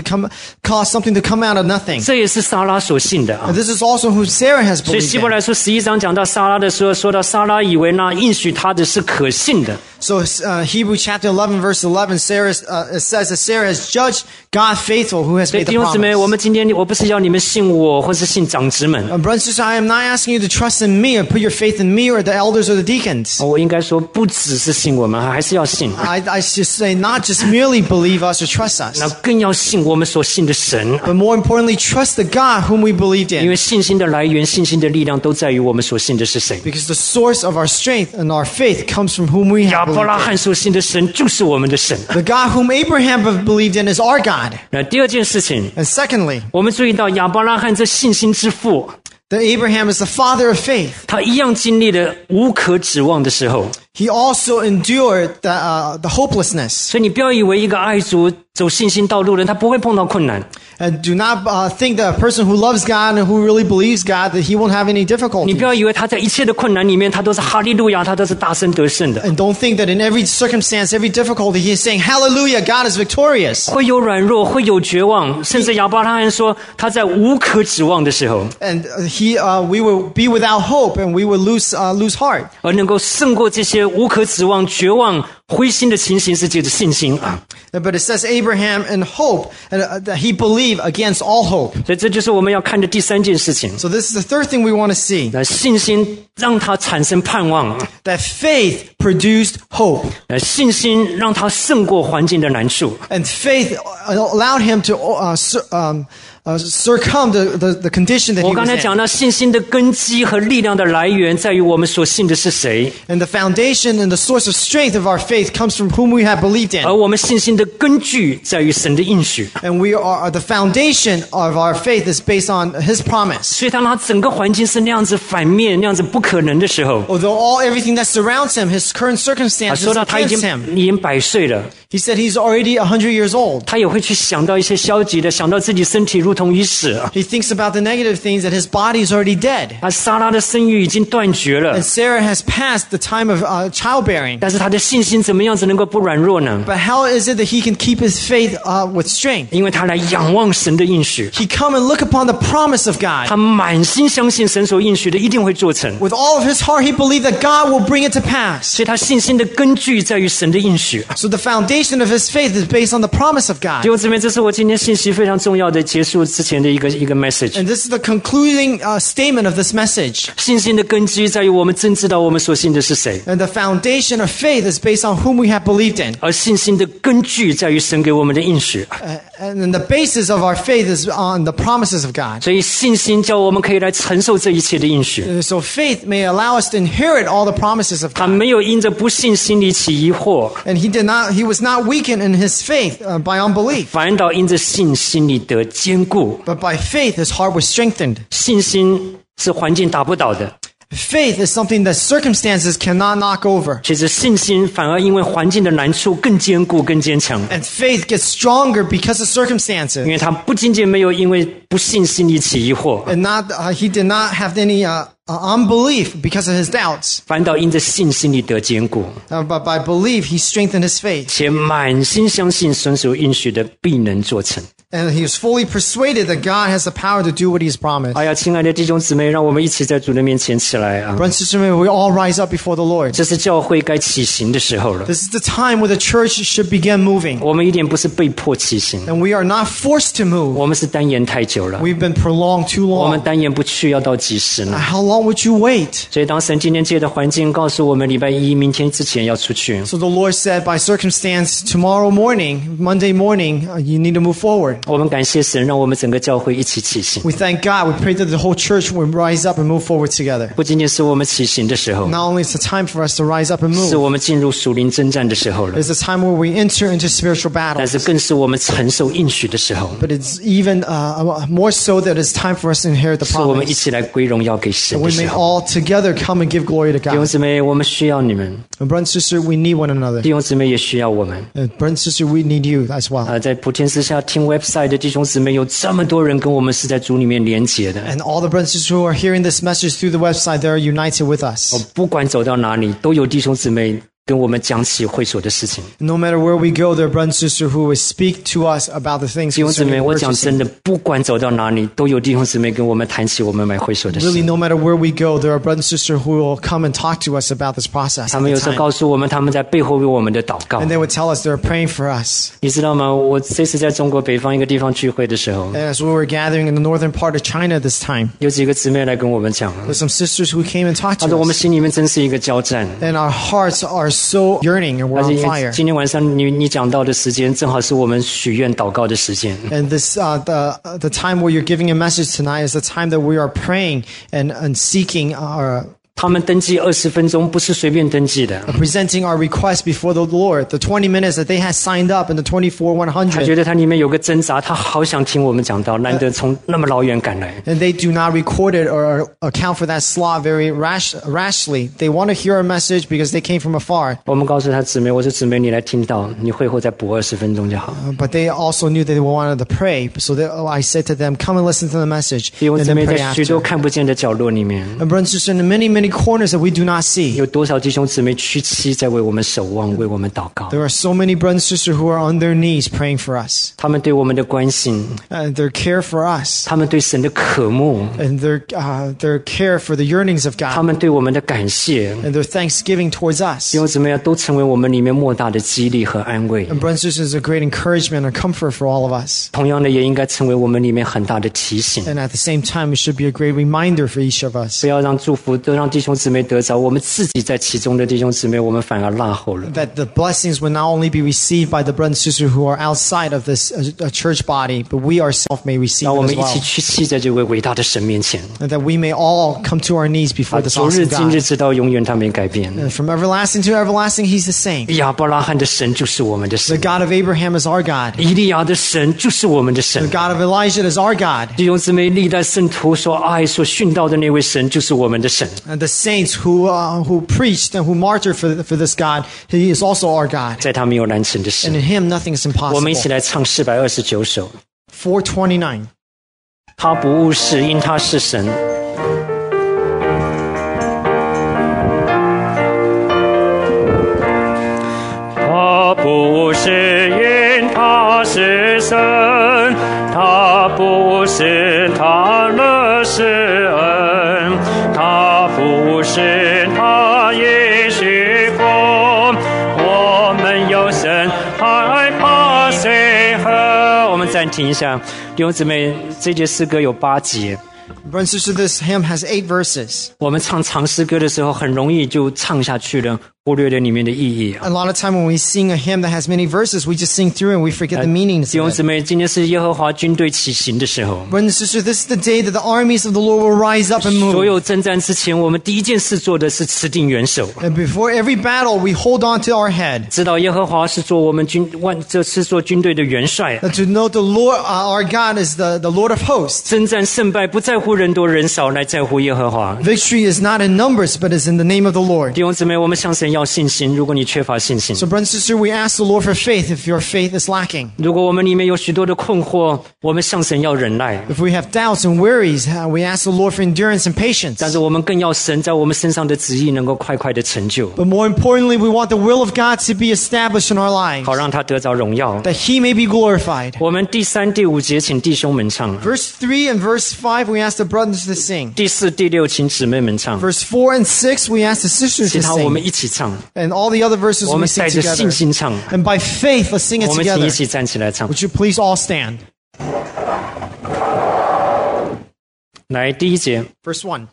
something to come out of nothing. 这也是撒拉所信的啊 And。this is also who Sarah has 所以 believed 希伯 in. 来书11章讲到撒拉的时候，说到撒拉以为那应许他的是可信的， So Hebrew chapter 11, verse 11, it says that Sarah has judged God faithful who has 所以 made 弟 the 兄姊妹， promise. 我们今天我不是要你们信我，或是信长子们， Brothers and sisters, I am not asking you to trust in me or put your faith in me or the elders or the deacons. 我应该说不只是信我们，还是要信， I should say not just merely believe us or trust 那 us, 更要信我们所信的神。 but more importantly, trust the God whom we believed 因 in. 为信心的来源、信心的力量都在于我们所信的是谁。 Because the source of our strength and our faith comes from whom we 亚 have 伯拉 believed in. 罕所信的神就是我们的神。 The God whom Abraham believed in is our God. 那第二件事情， And secondly, 我们注意到亚伯拉罕这信心之父， that Abraham is the father of faith. 他一样经历了无可指望的时候。 He also endured the hopelessness. 所以你不要以为一个爱主走信心道路的人，他不会碰到困难。 And do not think that a person who loves God and who really believes God, that he won't have any 你 difficulties. 不要以为他在一切的困难里面，他都是哈利路亚，他都是大声得胜的。 And don't think that in every circumstance, every difficulty, he is saying, Hallelujah, God is victorious. 会有软弱，会有绝望，甚至亚伯拉罕说他在无可指望的时候， And we will be without hope and we will lose heart. 而能够胜过这些无可指望、绝望、灰心的情形，是借着信心啊。 But it says Abraham in hope, that he believed against all hope. 所以这就是我们要看的第3件事情。 So this is the third thing we want to see, 那信心让他产生盼望， that faith produced hope. 信心让他胜过环境的难处。 And faith allowed him to circum the condition that 我 he 刚 was 才 in. 讲到，信心的根基和力量的来源在于我们所信的是谁， And the foundation and the source of strength of our faith comes from whom we have believed 而 in. 我们信心的根据在于神的应许。 And the foundation of our faith is based on his promise. 所以当他整个环境是那样子反面、那样子不可能的时候， Although everything that surrounds him, his current 他 circumstances 说到他已 against 经 him, 100岁了， he said he's already 100 years old. 他也会去想到一些消极的，想到自己身体如同同于死了。 He thinks about the negative things that his body is already dead. 撒拉的生育已经断绝了 And，Sarah has passed the time of childbearing. 但是他的信心怎么样子能够不软弱呢？ But how is it that he can keep his faith with strength? 因为他来仰望神的应许， He come and look upon the promise of God. 他满心相信神所应许的一定会做成， With all of his heart, he believed that God will bring it to pass. 所以他信心的根据在于神的应许。 So the foundation of his faith is based on the promise of God. 弟兄姊妹，这是我今天信息非常重要的结束之前的一个 message。 And this is the concluding statement of this message. 信心的根基在于我们真知道我们所信的是谁， And the foundation of faith is based on whom we have believed in. 而信心的根据在于神给我们的应许。 And then the basis of our faith is on the promises of God. 所以信心叫我们可以来承受这一切的应许。 So faith may allow us to inherit all the promises of 他 God. 没有因着不信心里起疑惑， And he was not weakened in his faith by unbelief. 反倒因着信心里得坚固。 But by faith, his heart was strengthened. 信心是环境打不倒的， Faith is something that circumstances cannot knock over. 其实信心反而因为环境的难处更坚固、更坚强。 And faith gets stronger because of 因 circumstances. 为他不仅仅没有因为不信心里起疑惑， And he did not have any unbelief because of his doubts. 反倒因着信心里得坚固， But by belief, he strengthened his faith. 且满心相信神所应许的必能做成。 And he was fully persuaded that God has the power to do what he has promised. 哎呀，亲爱的弟兄姊妹，让我们一起在主的面前起来啊！ Brothers and sisters, may we all rise up before the Lord. 这是教会该起行的时候了。 This is the time where the church should begin moving. 我们一点不是被迫起行， And we are not forced to move. 我们是单言太久了。 We've been prolonged too 我们 long. 单言不去，要到几时呢？ How long would you wait? 所以当神今天借的环境告诉我们，礼拜一明天之前要出去， So the Lord said, by circumstance, tomorrow morning, Monday morning, you need to move forward. 我们感谢神，让我们整个教会一起起行。 We thank God. We pray that the whole church will rise up and move forward together. 不仅仅是我们起行的时候， Not only is the time for us to rise up and 是 move, 我们进入属灵征战的时候了， it's the time where we enter into spiritual 但 battle. 是更是我们承受应许的时候， But it's even more so that it's time for us to inherit the 是我们一 promise. 起来归荣耀给神 And 的 we 时 may 候。 all together come and give glory to 弟兄 God. 姊妹，我们需要你们； And brother and sister, we need one another. 弟兄姊妹也需要我们。 And brother and sister, we need you as well. 在普天之下听 website 的弟兄姊妹，有这么多人跟我们是在主里面连结的。 And all the brothers and sisters who are hearing this message through the website, they're united with us. 不管走到哪里，都有弟兄姊妹跟我们讲起会所的事情。 No matter where we go, there are brothers and sisters who will speak to us about the things 弟兄姊妹， concerning 我讲真 purchasing. 的，不管走到哪里，都有弟兄姊妹跟我们谈起我们买会所的事 Really, no matter where we go, there are brothers and sisters who will come and talk to us about this process. 他 at 们 the 有时候 time. 告诉我们，他们在背后为我们的祷告 And。they would tell us they're praying for us. 你知道吗？我这次在中国北方一个地方聚会的时候， And as we were gathering in the northern part of China this time, 有几个姊妹来跟我们讲， there's some sisters who came and talked 他 to 说我们 us. 心里面真是一个交战。 And our hearts are so yearning and we're 而 on 且 fire. 今天晚上你讲到的时间，正好是我们许愿祷告的时间。 And this, the time where you're giving a message tonight is the time that we are praying and seeking our 他们登记20分钟，不是随便登记的。 presenting our request before the Lord. The 20 minutes that they had signed up and the 24 他觉 100. 得他里面有个挣扎，他好想听我们讲道，难得从那么老远赶来。 And they do not record it or account for that slot very rashly. They want to hear our message because they came from afar. 我们告诉他姊妹，我说姊妹，你来听到，你会后再补20分钟就好。 But they also knew that they wanted to pray. So I said to them, come and listen to the message 弟兄 and 姊 then 妹， pray 在许多 after. 看不见的角落里面， And brothers and sisters, in many, many corners that we do not see, 有多少弟兄姊妹屈膝在为我们守望，为我们祷告。 there are so many brothers and sisters who are on their knees praying for us. 他们对我们的关心， And their care for us. 他们对神的渴慕， And their care for the yearnings of 他 God. 们对我们的感谢， And their thanksgiving towards us. 弟兄姊妹都成为我们里面莫大的激励和安慰。 And brothers and sisters, is a great encouragement and comfort for all of us. 同样的，也应该成为我们里面很大的提醒。 And at the same time, it should be a great reminder for each of us 不要让祝福都让弟兄姊妹得着，我们自己在其中的弟兄姊妹，我们反而落后了。 that the blessings will not only be received by the brothers and sisters who are outside of this church body, but we ourselves may receive 让我 it 们 as 一起 well. 屈膝在这位伟大的神面前， And that we may all come to our knees before this 昨日 awesome 今日 God. 直到永远，他没改变。 And from everlasting to everlasting, He's the same. 亚伯拉罕的神就是我们的 The 神， God of Abraham is our God. 以利亚的神就是我们的 The 神。 God of Elijah is our God. 弟兄姊妹，历代圣徒所爱、所殉道的那位神就是我们的神。 And the saints who preached and who martyred for this God, He is also our God. 在他没有难成的事 And。in Him, nothing is 我们一起 impossible. 来唱429首。 429. 他不误事，因他是神。他不误事，因他是神。他不误事，他乐是恩。他不误事，他也许过。我们有神，害怕谁和？我们暂停一下，弟兄姊妹，这节诗歌有8节。 Brothers and sisters, this hymn has 8 verses. 我们唱长诗歌的时候，很容易就唱下去了，忽略了里面的意义。 A lot of time when we sing a hymn that has many verses, we just sing through and we forget the meanings 弟兄 of 姊 it. 妹，今天是耶和华军队起行的时候。 Brothers and sisters, this is the day that the armies of the Lord will rise up and 所 move. 有征战之前，我们第一件事做的是持定元首， And before every battle, we hold on to our head. 知道耶和华是做我们这是做军队的元帅。 To know the Lord, our God is the Lord of hosts. 征战胜败不在乎人多人少，来在乎耶和华。 Victory is not in numbers, but is in the name of the Lord. 弟兄姊妹，我们向神要信心。如果你缺乏信心， So, brothers and sisters, we ask the Lord for faith if your faith is lacking. 如果我们里面有许多的困惑，我们向神要忍耐。 If we have doubts and worries, we ask the Lord for endurance and patience. 但是我们更要神在我们身上的旨意能够快快的成就， But more importantly, we want the will of God to be established in our lives, 好让他得着荣耀。 that He may be glorified. 我们第3、第5节请弟兄们唱， Verse 3 and verse 5, we ask the brothers to sing. 第4、第6请姊妹们唱， Verse 4 and 6, we ask the sisters 其 to 他我们 sing. 一起唱。 And all the other verses 我 we 们 sing 带着信 together. 心唱， And by faith, let's sing it 我们请 together. 一起站起来唱。 Would you please all stand? 来，第1节， Verse 1.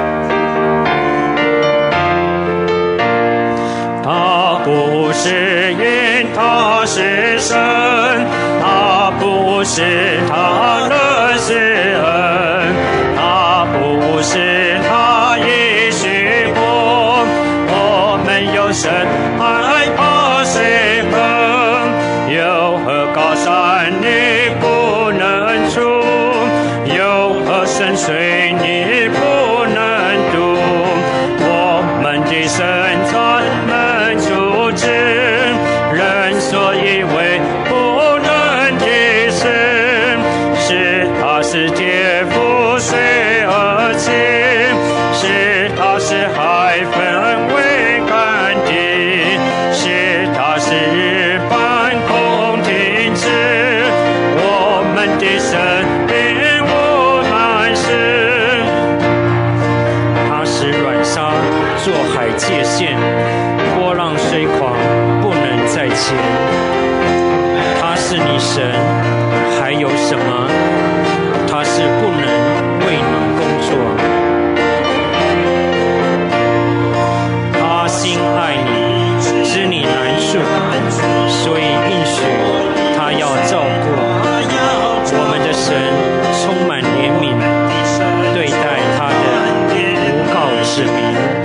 他不是因他是神，他不是他的是恩，他不是他也许过。我们有神，害怕谁横？有何高山你不能出？有何深水你不能渡？我们的神专门处置，人所以为不能解释，是他是天赋谁而起，是他是海分为干地，是他是日半空停止，我们的神并无难事。他是软沙做海界限，波浪虽狂不能再前。他是你神，还有什么？他是不能为你工作。他心爱你，知你难处，所以应许他要照顾。我们的神充满怜悯，对待他的无告之民。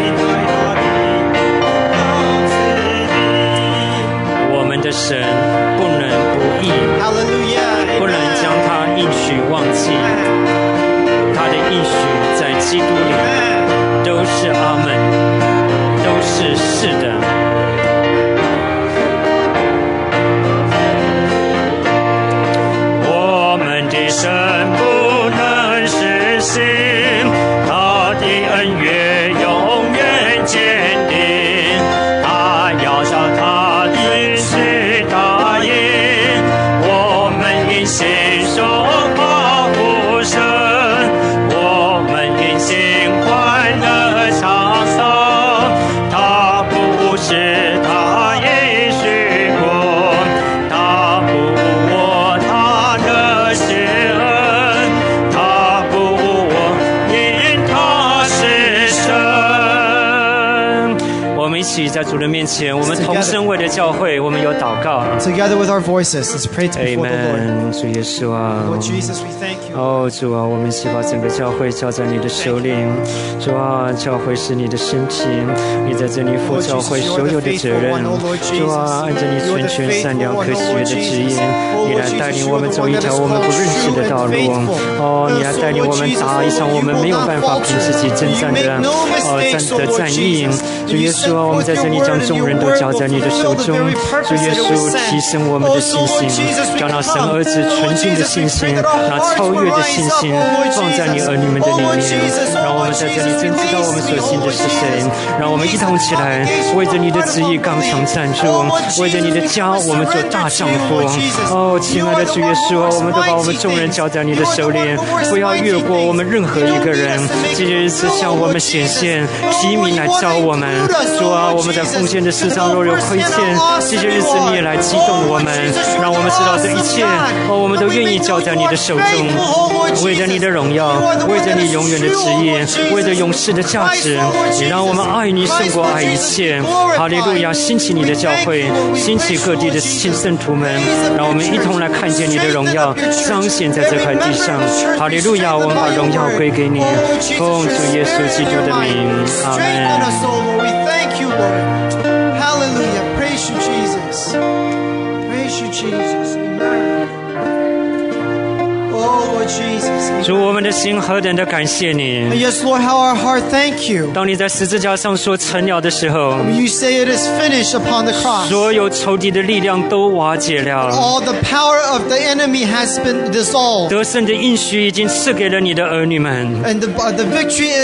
我们的神不能不义， Hallelujah. 不能将他应许忘记。他的应许在基督里都是阿们，都是是的。我们的神不能实行，他的恩约永远坚定。他要照他的旨答应，我们因信受保护神，我们因信欢乐唱颂。他不是他也许过，他不我他的是恩，他不我因他是神。我们一起在主的面前，我们同声为了教会，我们有祷告。 Together with our voices, let's pray before the Lord. Amen， 主耶稣啊， Lord Jesus, we thank you. 哦，主啊，我们一起把整个教会交在你的手里。主啊，教会是你的身体，你在这里负教会所有的责任。主啊，按照你纯全、善良、可喜悦的旨意，你来带领我们走一条我们不认识的道路。哦，你来带领我们打一场我们没有办法凭自己征战的战役。主耶稣啊，我我们在这里将众人都交在你的手中。主耶稣，提升我们的信心，将那神儿子纯净的信心，那超越的信心放在你儿女们的里面。让我们在这里真知道我们所信的是谁。让我们一同起来，为着你的旨意刚强站住，为着你的家我们做大丈夫。哦，亲爱的主耶稣，我们都把我们众人交在你的手里，不要越过我们任何一个人。这些日子向我们显现，提名来召我们。主啊，我们在奉献的事上若有亏欠，这些日子你也来激动我们，让我们知道这一切，我们都愿意交在你的手中。为着你的荣耀，为着你永远的旨意，为着永世的价值，你让我们爱你胜过爱一切。哈利路亚！兴起你的教会，兴起各地的圣徒们，让我们一同来看见你的荣耀彰显在这块地上。哈利路亚！我们把荣耀归给你，奉主耶稣基督的名，阿门。 Hallelujah! Praise you, Jesus. Praise you, Jesus. Amen. Oh, Lord Jesus. 主，我们的心何等的感谢你！ Yes, Lord, how our heart thank you. 当你在十字架上说成了的时候， You say it is finished upon the cross. 所有仇敌的力量都瓦解了， All the power of the enemy has been dissolved. 得胜的应许已经赐给了你的儿女们。 And the victory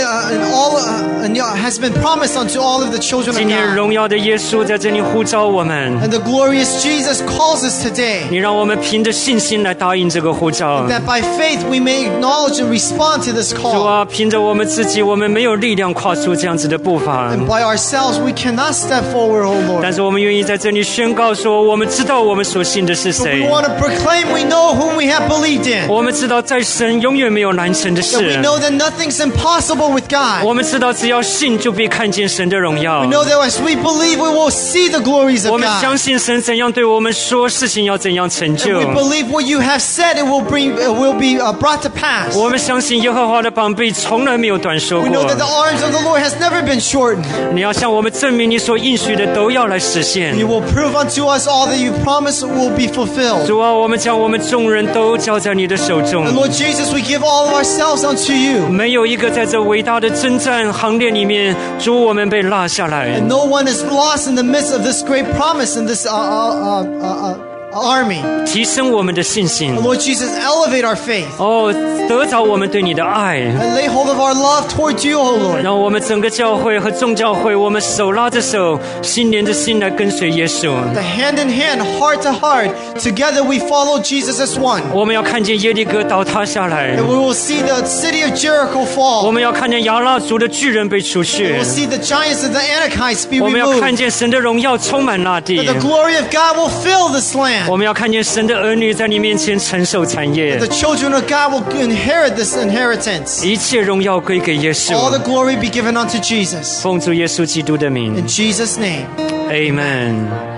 has been promised unto all of the children of 今天 God. 荣耀的耶稣在这里呼召我们， And the glorious Jesus calls us today. 你让我们凭着信心来答应这个呼召。 That by faith we may acknowledge and respond to this 主 call. 啊，凭着我们自己，我们没有力量跨出这样子的步伐， And by ourselves we cannot step forward, O Lord. 但是我们愿意在这里宣告说，我们知道我们所信的是 But we 谁， want to proclaim we know whom we have believed in. 我们知道在神永远没有难成的 That we 事， know that nothing's impossible with God. 我们知道只要信就必看见神的荣耀 We。know that as we believe, we will see the glories 我 of 们 God. 相信神怎样对我们说，事情要怎样成 And 就。 we believe what you have said, it will be brought to pass. 我们相信耶和华的膀臂从来没有短缩 We know 过 that the。arms of the Lord has never been shortened. 你要向我们证明你所应许的都要来实现。 You will prove unto us all that you promise will be fulfilled. 主啊，我们将我们众人都交在你的手中， And Lord Jesus, we give all of ourselves unto you. 没有一个在这伟大的征战行列里面，主我们被落下来。 And no one is lost in the midst of this great promise in this army. 提升我们的信心 And，Lord Jesus, elevate our faith 哦，得着我们对你的爱， and lay hold of our love towards you, O Lord. 让我们整个教会和众教会，我们手拉着手，心连着心来跟随耶稣。 The hand in hand, heart to heart, together we follow Jesus as one. 我们要看见耶利哥倒塌下来， And we will see the city of Jericho 我 fall. 们要看见亚拉族的巨人被除去 We'll，see the giants of the Anakites be 我们要看 removed. 见神的荣耀充满那地 That，the glory of God will fill this 我 land. 们要看见神的儿女在你面前承受产业 The，children of God will inherit this inheritance. 一切荣耀归给耶 All the 稣。 glory be given unto Jesus. 奉主耶稣基督的名 In Jesus' name. ，Amen。